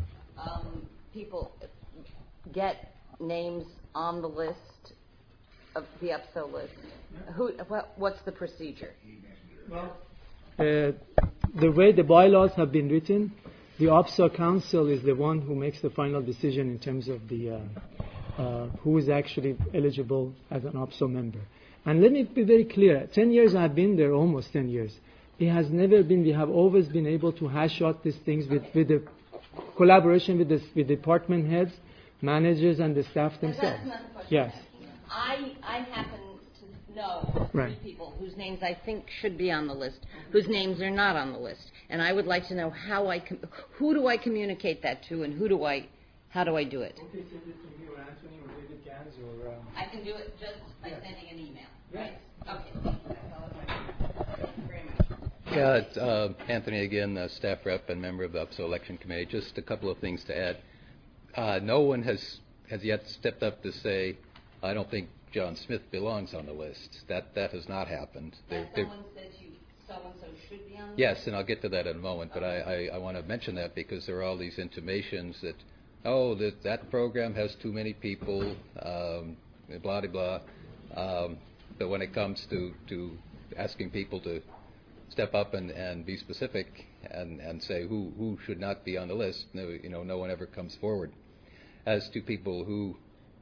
people get names on the list, of the UPSO list? What's the procedure? The way the bylaws have been written, the UPSO Council is the one who makes the final decision in terms of the who is actually eligible as an UPSO member. And let me be very clear. 10 years I've been there, almost 10 years. It has never been, we have always been able to hash out these things with the collaboration with department heads, managers, and the staff themselves. That's not the question. Yes. I happen to know Right. three people whose names I think should be on the list, whose names are not on the list. And I would like to know who do I communicate that to, and how do I do it? Okay, send it to me or Anthony or David Gans or... I can do it just by sending an email, right? Okay. That's all I want. Thank you very much. Yeah, it's, Anthony again, staff rep and member of the UPSO election committee. Just a couple of things to add. No one has yet stepped up to say, I don't think John Smith belongs on the list. That has not happened. Someone said so-and-so should be on the list? Yes, and I'll get to that in a moment, but I want to mention that because there are all these intimations that, that program has too many people, blah, blah, blah. But when it comes to asking people to step up and be specific and say who should not be on the list, no one ever comes forward. As to people who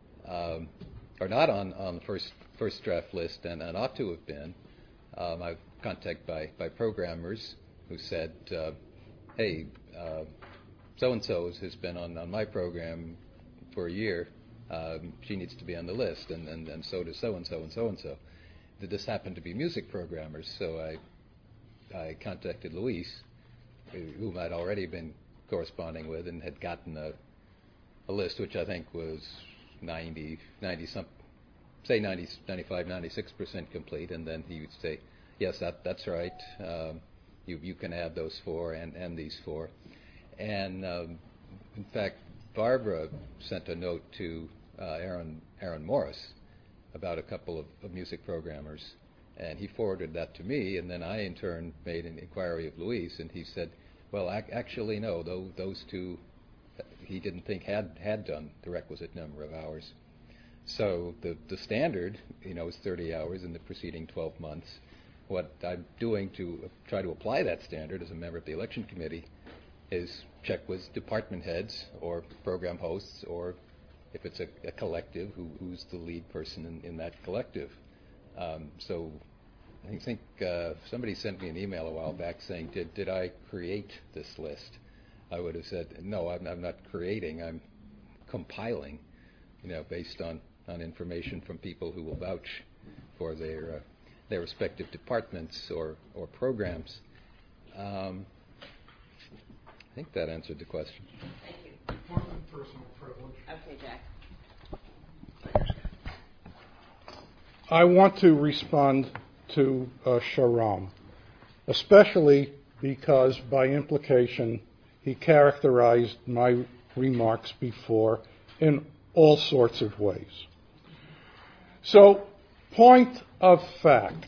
are not on the first draft list and ought to have been, I've contacted by programmers who said, hey, so-and-so has been on my program for a year. She needs to be on the list, and so does so-and-so and so-and-so. This happened to be music programmers, so I contacted Luis, whom I'd already been corresponding with, and had gotten a list which I think was 95, 96% complete, and then he would say, yes, that's right, you can add those four and these four. And in fact, Barbara sent a note to Aaron Morris about a couple of music programmers, and he forwarded that to me, and then I in turn made an inquiry of Luis, and he said, well, actually no, those two he didn't think had done the requisite number of hours. So the standard, is 30 hours in the preceding 12 months. What I'm doing to try to apply that standard as a member of the election committee is check with department heads or program hosts, or if it's a collective, who's the lead person in that collective. So I think somebody sent me an email a while back saying, did I create this list? I would have said, no, I'm not creating, I'm compiling, based on information from people who will vouch for their respective departments or programs. I think that answered the question. Thank you. Personal privilege. Okay, Jack. I want to respond to Sharon, especially because by implication he characterized my remarks before in all sorts of ways. So, point of fact,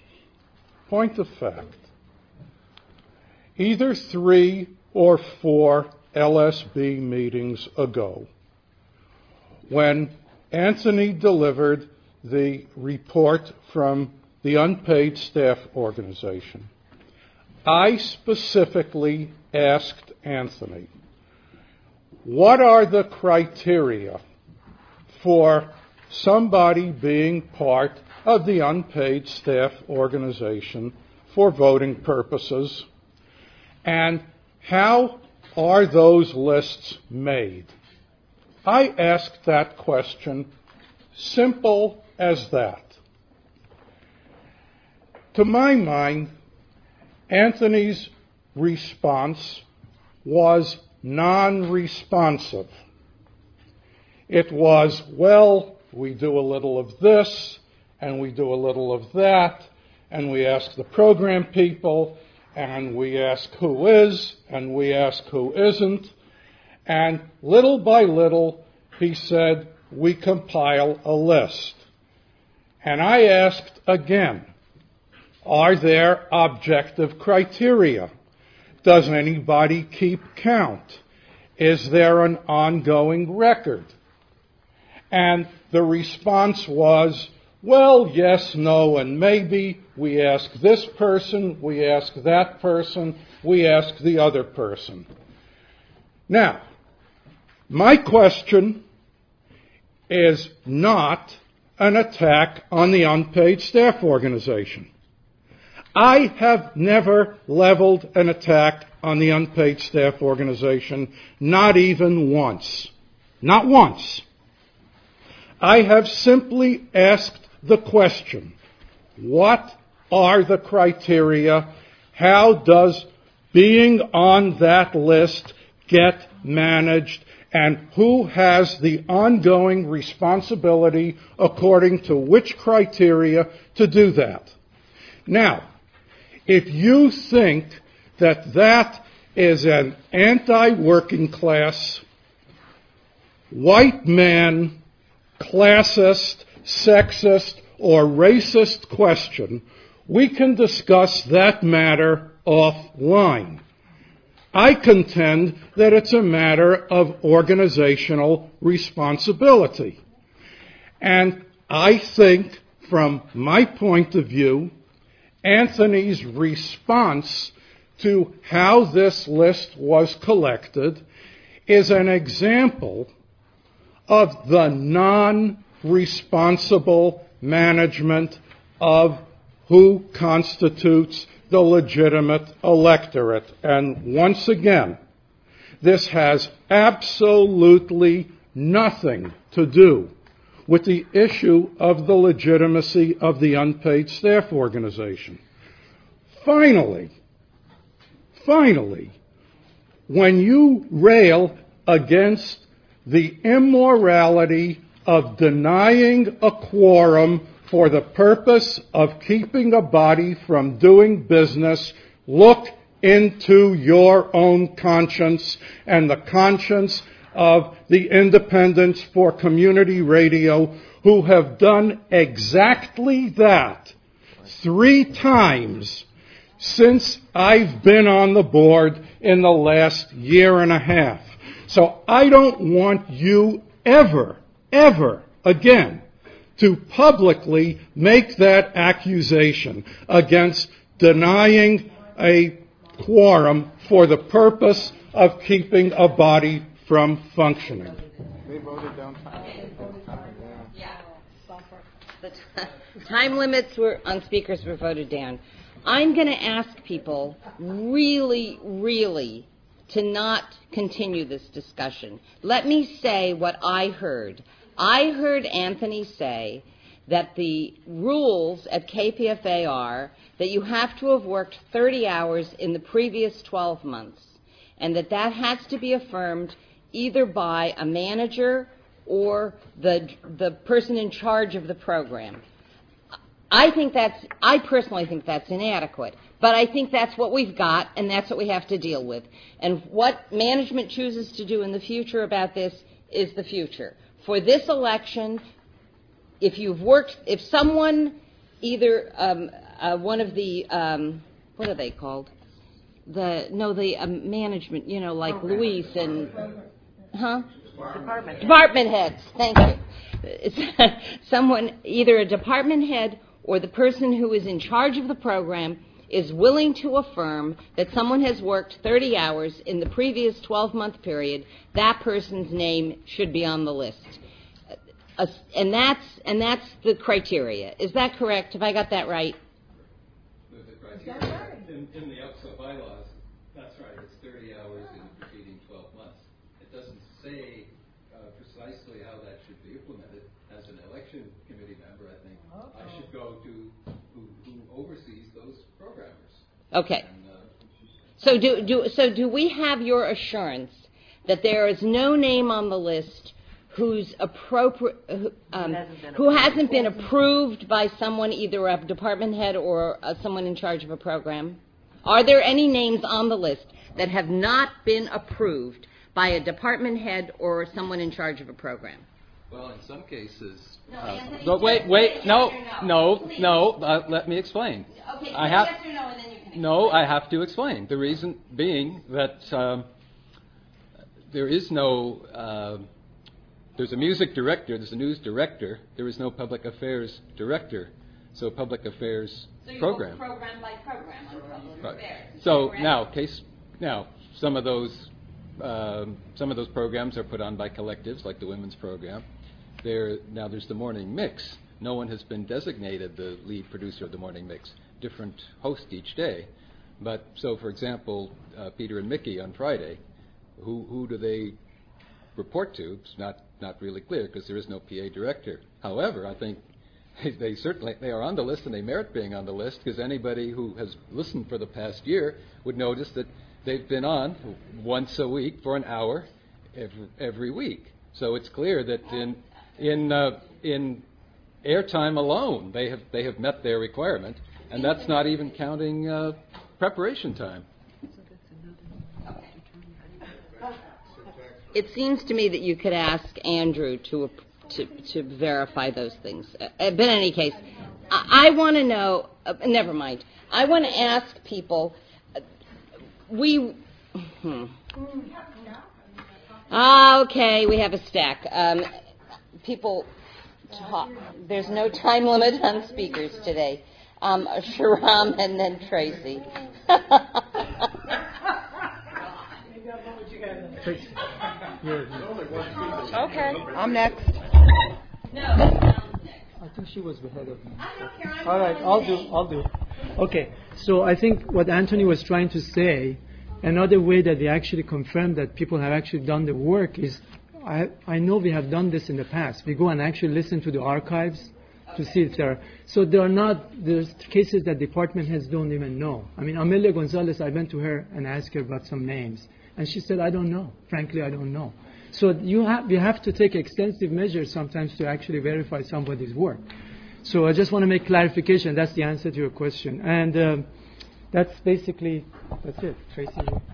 either 3 or 4 LSB meetings ago, when Anthony delivered the report from the unpaid staff organization, I specifically asked Anthony, what are the criteria for somebody being part of the unpaid staff organization for voting purposes, and how are those lists made? I asked that question, simple as that. To my mind, Anthony's response was non-responsive. It was, well, we do a little of this, and we do a little of that, and we ask the program people, and we ask who is, and we ask who isn't, and little by little, he said, we compile a list. And I asked again, are there objective criteria? Does anybody keep count? Is there an ongoing record? And the response was, well, yes, no, and maybe. We ask this person, we ask that person, we ask the other person. Now, my question is not an attack on the unpaid staff organization. I have never leveled an attack on the unpaid staff organization, not even once. Not once. I have simply asked the question, what are the criteria? How does being on that list get managed? And who has the ongoing responsibility according to which criteria to do that? Now, if you think that that is an anti-working class, white man, classist, sexist, or racist question, we can discuss that matter offline. I contend that it's a matter of organizational responsibility. And I think, from my point of view, Anthony's response to how this list was collected is an example of the non-responsible management of who constitutes the legitimate electorate. And once again, this has absolutely nothing to do with the issue of the legitimacy of the unpaid staff organization. Finally, when you rail against the immorality of denying a quorum for the purpose of keeping a body from doing business, look into your own conscience and the conscience of the Independents for Community Radio, who have done exactly that 3 times since I've been on the board in the last year and a half. So I don't want you ever again to publicly make that accusation against denying a quorum for the purpose of keeping a body from functioning. They voted down time. The time limits on speakers were voted down. I'm going to ask people really to not continue this discussion. Let me say what I heard. I heard Anthony say that the rules at KPFA are that you have to have worked 30 hours in the previous 12 months, and that has to be affirmed either by a manager or the person in charge of the program. I personally think that's inadequate, but I think that's what we've got, and that's what we have to deal with. And what management chooses to do in the future about this is the future. For this election, if someone, either one of the, what are they called? Management, like Luis and, Department heads, thank you. Someone, either a department head or the person who is in charge of the program, is willing to affirm that someone has worked 30 hours in the previous 12-month period, that person's name should be on the list. And that's the criteria. Is that correct? Have I got that right? The criteria in the UPSA bylaws, that's right. It's 30 hours in the preceding 12 months. It doesn't say precisely how that should be implemented. As an election committee member, I think I should go to who oversees those programmers. Okay. So do we have your assurance that there is no name on the list who hasn't been approved by someone, either a department head or someone in charge of a program? Are there any names on the list that have not been approved by a department head or someone in charge of a program? Well, in some cases. Anthony, But wait, let me explain. Okay, I have, yes or no, and then you can. No, I have to explain. The reason being that there is no. There's a music director, there's a news director, there is no public affairs director. So public affairs program. So you go program by program on public affairs. So now some of those programs are put on by collectives like the women's program. Now there's the morning mix. No one has been designated the lead producer of the morning mix. Different host each day. But so for example, Peter and Mickey on Friday, who do they report to? It's not really clear because there is no PA director. However, I think they are on the list and they merit being on the list because anybody who has listened for the past year would notice that they've been on once a week for an hour every week. So it's clear that in airtime alone they have met their requirement, and that's not even counting preparation time. It seems to me that you could ask Andrew to verify those things. But in any case, I want to know. Never mind. I want to ask people. Okay, we have a stack. People talk. There's no time limit on speakers today. Shahram and then Tracy. Okay, I'm next. I think she was ahead of me. All right, I'll do. Okay, so I think what Anthony was trying to say, another way that they actually confirm that people have actually done the work is, I know we have done this in the past. We go and actually listen to the archives to see if there are. So there's cases that department heads don't even know. I mean, Amelia Gonzalez, I went to her and asked her about some names. And she said, I don't know. Frankly, I don't know. So you have to take extensive measures sometimes to actually verify somebody's work. So I just want to make clarification. That's the answer to your question. And that's it. Tracy?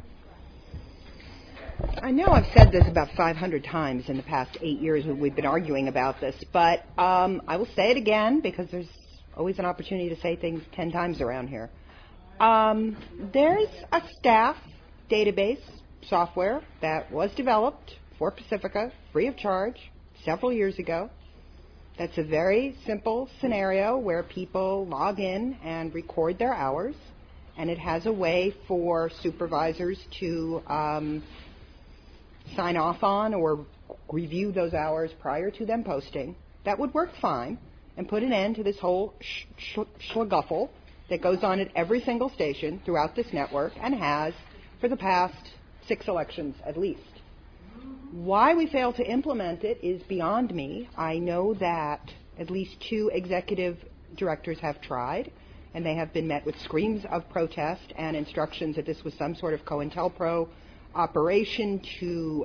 I know I've said this about 500 times in the past 8 years when we've been arguing about this, but I will say it again because there's always an opportunity to say things 10 times around here. There's a staff database software that was developed for Pacifica free of charge several years ago. That's a very simple scenario where people log in and record their hours, and it has a way for supervisors to sign off on or review those hours prior to them posting. That would work fine and put an end to this whole schluguffle that goes on at every single station throughout this network and has for the past 6 elections at least. Why we fail to implement it is beyond me. I know that at least 2 executive directors have tried, and they have been met with screams of protest and instructions that this was some sort of COINTELPRO operation to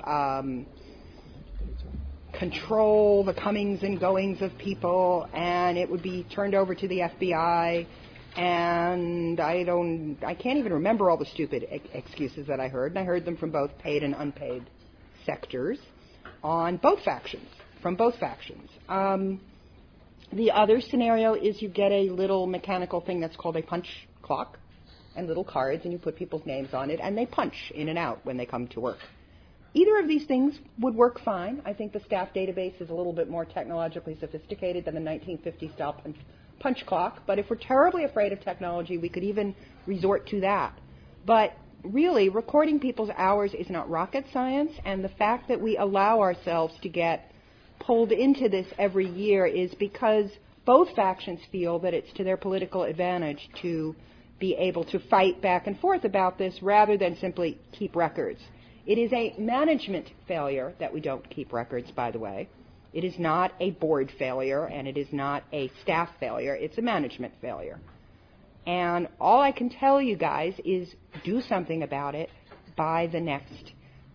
control the comings and goings of people, and it would be turned over to the FBI. And I can't even remember all the stupid excuses that I heard, and I heard them from both paid and unpaid sectors on both factions, from both factions. The other scenario is you get a little mechanical thing that's called a punch clock and little cards, and you put people's names on it, and they punch in and out when they come to work. Either of these things would work fine. I think the staff database is a little bit more technologically sophisticated than the 1950s style punch clock, but if we're terribly afraid of technology, we could even resort to that. But really, recording people's hours is not rocket science, and the fact that we allow ourselves to get pulled into this every year is because both factions feel that it's to their political advantage to be able to fight back and forth about this rather than simply keep records. It is a management failure that we don't keep records, by the way. It is not a board failure, and it is not a staff failure. It's a management failure. And all I can tell you guys is do something about it by the next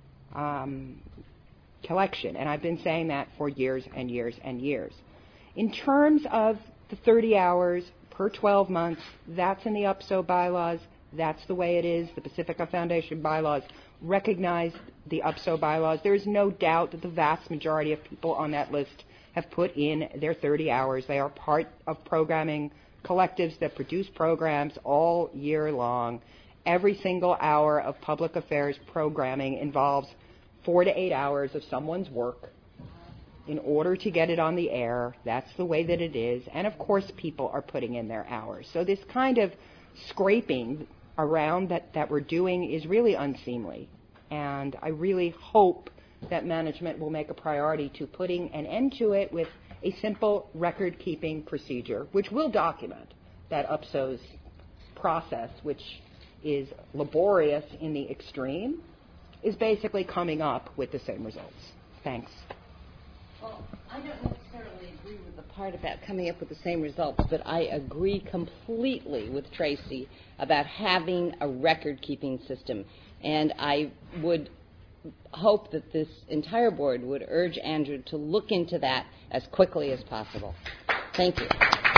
collection. And I've been saying that for years and years and years. In terms of the 30 hours per 12 months, that's in the UPSO bylaws. That's the way it is. The Pacifica Foundation bylaws recognized the UPSO bylaws. There is no doubt that the vast majority of people on that list have put in their 30 hours. They are part of programming collectives that produce programs all year long. Every single hour of public affairs programming involves 4 to 8 hours of someone's work in order to get it on the air. That's the way that it is. And of course, people are putting in their hours. So this kind of scraping around that we're doing is really unseemly. And I really hope that management will make a priority to putting an end to it with a simple record-keeping procedure, which will document that UPSO's process, which is laborious in the extreme, is basically coming up with the same results. Thanks. Well, I don't necessarily agree with the part about coming up with the same results, but I agree completely with Tracy about having a record-keeping system. And I would hope that this entire board would urge Andrew to look into that as quickly as possible. Thank you.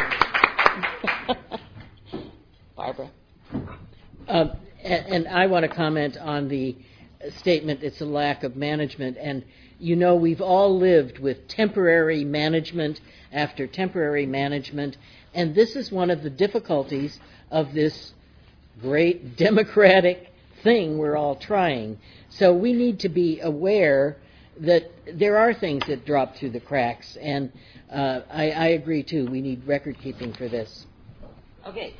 Barbara. And I want to comment on the statement, it's a lack of management. And, you know, we've all lived with temporary management after temporary management. And this is one of the difficulties of this great democratic thing we're all trying. So we need to be aware that there are things that drop through the cracks. And I agree, too. We need record keeping for this. Okay.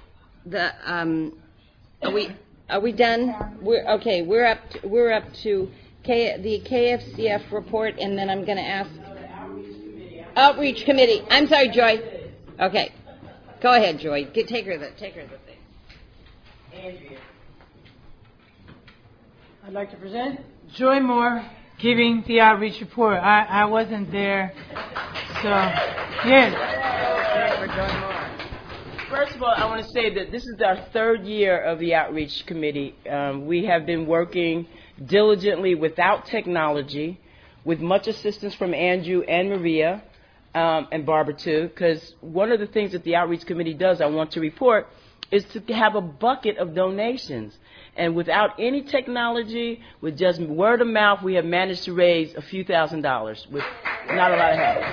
Are we done? We're up to the KFCF report, and then I'm going to ask Outreach Committee. I'm sorry, Joy. Okay, go ahead, Joy. Take her the thing. Andrea. I'd like to present Joy Moore giving the outreach report. I wasn't there, so yes. First of all, I want to say that this is our third year of the Outreach Committee. We have been working diligently without technology, with much assistance from Andrew and Maria, and Barbara too, because one of the things that the Outreach Committee does, I want to report, is to have a bucket of donations. And without any technology, with just word of mouth, we have managed to raise a few $1,000s with not a lot of help.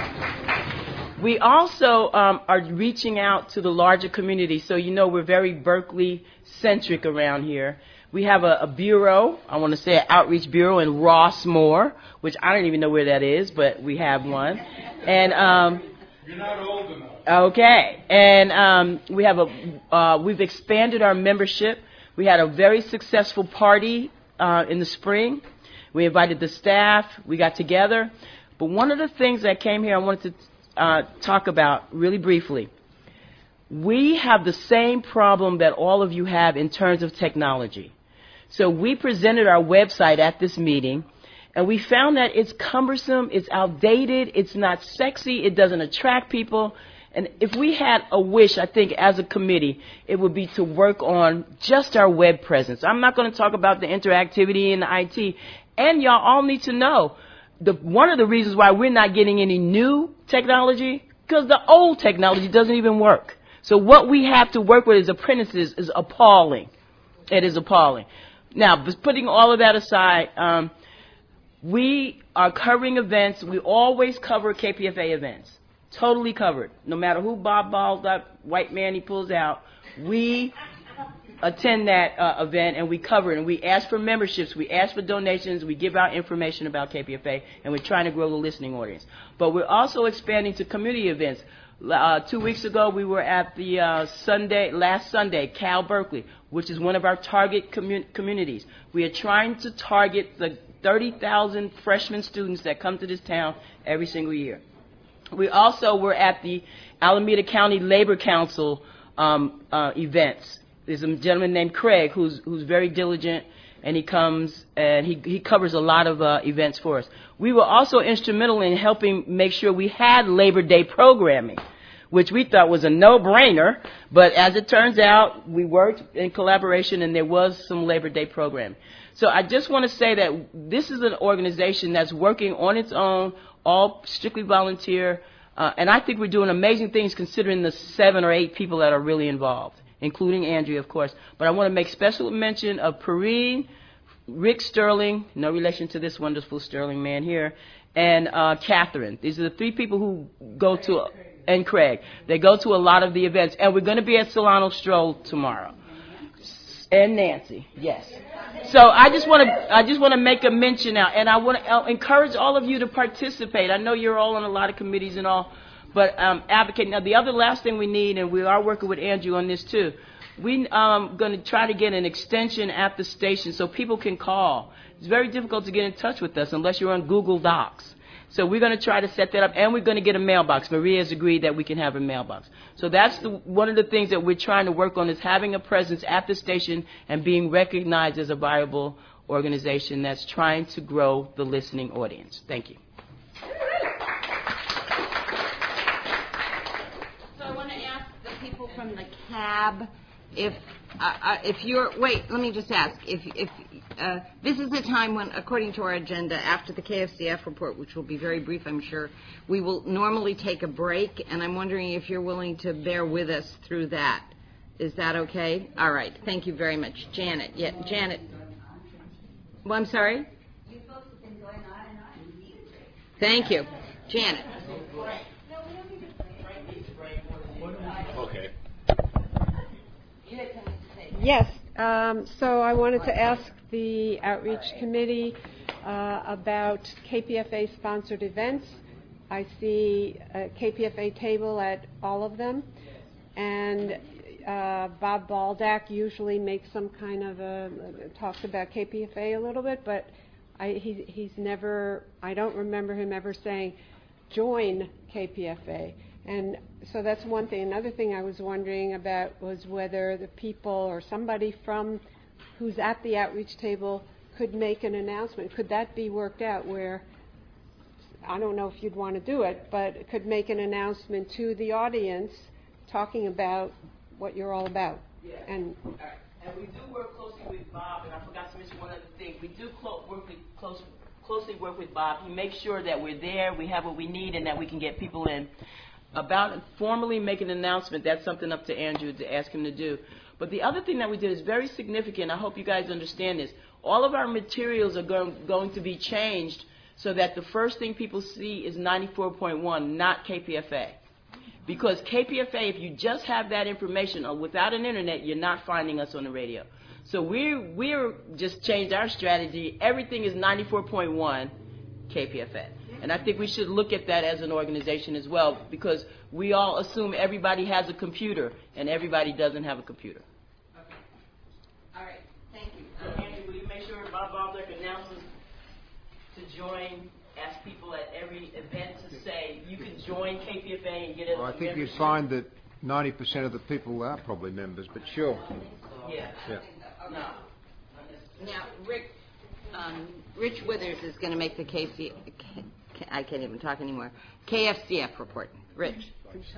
We also are reaching out to the larger community. So, you know, we're very Berkeley-centric around here. We have a bureau, I want to say an outreach bureau in Rossmore, which I don't even know where that is, but we have one. And you're not old enough. Okay. And we have we've expanded our membership. We had a very successful party in the spring. We invited the staff. We got together. But one of the things that came here I wanted to talk about really briefly. We have the same problem that all of you have in terms of technology. So we presented our website at this meeting, and we found that it's cumbersome, it's outdated, it's not sexy, it doesn't attract people. And if we had a wish, I think, as a committee, it would be to work on just our web presence. I'm not going to talk about the interactivity and the IT. And y'all all need to know, one of the reasons why we're not getting any new technology, because the old technology doesn't even work. So what we have to work with as apprentices is appalling. It is appalling. Now, putting all of that aside, we are covering events. We always cover KPFA events. Totally covered. No matter who Bob Balls, that white man he pulls out, we attend that event and we cover it. And we ask for memberships. We ask for donations. We give out information about KPFA. And we're trying to grow the listening audience. But we're also expanding to community events. 2 weeks ago, we were at the last Sunday, Cal Berkeley, which is one of our target communities. We are trying to target the 30,000 freshman students that come to this town every single year. We also were at the Alameda County Labor Council events. There's a gentleman named Craig who's very diligent, and he comes and he covers a lot of events for us. We were also instrumental in helping make sure we had Labor Day programming, which we thought was a no-brainer, but as it turns out, we worked in collaboration and there was some Labor Day program. So I just want to say that this is an organization that's working on its own, all strictly volunteer, and I think we're doing amazing things considering the 7 or 8 people that are really involved, including Andrea, of course. But I want to make special mention of Perrine Rick Sterling, no relation to this wonderful Sterling man here, and Catherine. These are the three people who go to, and Craig. They go to a lot of the events, and we're going to be at Solano Stroll tomorrow. And Nancy, yes. So I just want to make a mention now, and I want to encourage all of you to participate. I know you're all on a lot of committees and all, but advocate. Now, the last thing we need, and we are working with Andrew on this too, we're going to try to get an extension at the station so people can call. It's very difficult to get in touch with us unless you're on Google Docs. So we're going to try to set that up, and we're going to get a mailbox. Maria has agreed that we can have a mailbox. So that's one of the things that we're trying to work on, is having a presence at the station and being recognized as a viable organization that's trying to grow the listening audience. Thank you. So I want to ask the people from the cab if you're, wait, let me just ask, if this is the time when, according to our agenda, after the KFCF report, which will be very brief, I'm sure, we will normally take a break, and I'm wondering if you're willing to bear with us through that. Is that okay? All right. Thank you very much. Janet. Yeah, Janet. Well, I'm sorry? You folks have been going on and on. You need a break. Thank you. Janet. Okay. Yes. So I wanted to ask the Outreach Committee about KPFA-sponsored events. I see a KPFA table at all of them, and Bob Baldak usually makes some kind of talks about KPFA a little bit, but he's never, I don't remember him ever saying, join KPFA. And so that's one thing. Another thing I was wondering about was whether the people or somebody from who's at the outreach table could make an announcement. Could that be worked out where, I don't know if you'd want to do it, but could make an announcement to the audience talking about what you're all about? Yeah. And we do work closely with Bob, and I forgot to mention one other thing. We do closely work with Bob. He makes sure that we're there, we have what we need, and that we can get people in. About formally making an announcement, that's something up to Andrew to ask him to do. But the other thing that we did is very significant. I hope you guys understand this. All of our materials are going to be changed so that the first thing people see is 94.1, not KPFA. Because KPFA, if you just have that information or without an internet, you're not finding us on the radio. So we're just changed our strategy. Everything is 94.1 KPFA. And I think we should look at that as an organization as well, because we all assume everybody has a computer, and everybody doesn't have a computer. Okay. All right. Thank you. Andrew, will you make sure Bob Baldock announces to join, ask people at every event to say, you can join KPFA and get it? Well, I think you'd find that 90% of the people are probably members, but sure. Yeah. Yeah. No. Now, Rich Withers is going to make the I can't even talk anymore. KFCF report. Rich.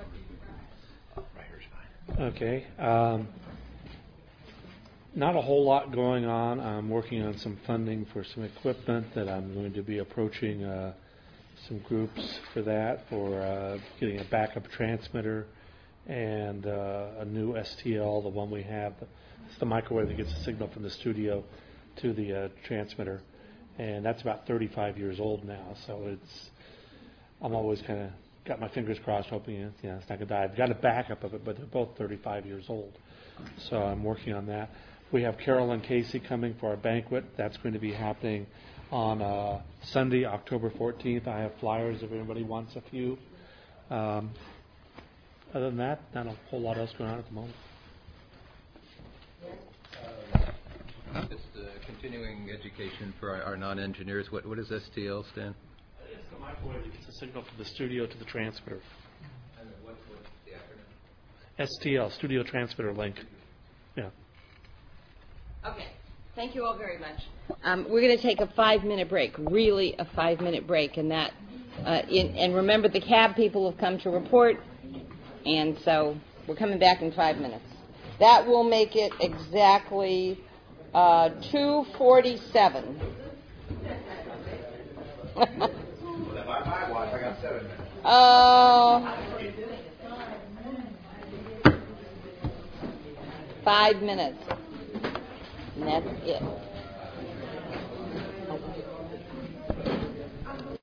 Okay. Not a whole lot going on. I'm working on some funding for some equipment that I'm going to be approaching some groups for that, for getting a backup transmitter and a new STL, the one we have. It's the microwave that gets the signal from the studio to the transmitter. And that's about 35 years old now, so I'm always kind of got my fingers crossed, hoping it's not going to die. I've got a backup of it, but they're both 35 years old, so I'm working on that. We have Carol and Casey coming for our banquet. That's going to be happening on Sunday, October 14th. I have flyers if anybody wants a few. Other than that, not a whole lot else going on at the moment. Just continuing education for our non-engineers. What does STL stand? It's the microwave that gets the signal from the studio to the transmitter. And what's the acronym? STL, Studio Transmitter Link. Yeah. Okay. Thank you all very much. We're going to take a 5-minute break, really a 5-minute break, and that. And remember, the cab people have come to report, and so we're coming back in 5 minutes. That will make it exactly 2:47. My watch, I got 7 minutes. Oh. 5 minutes. And that's it.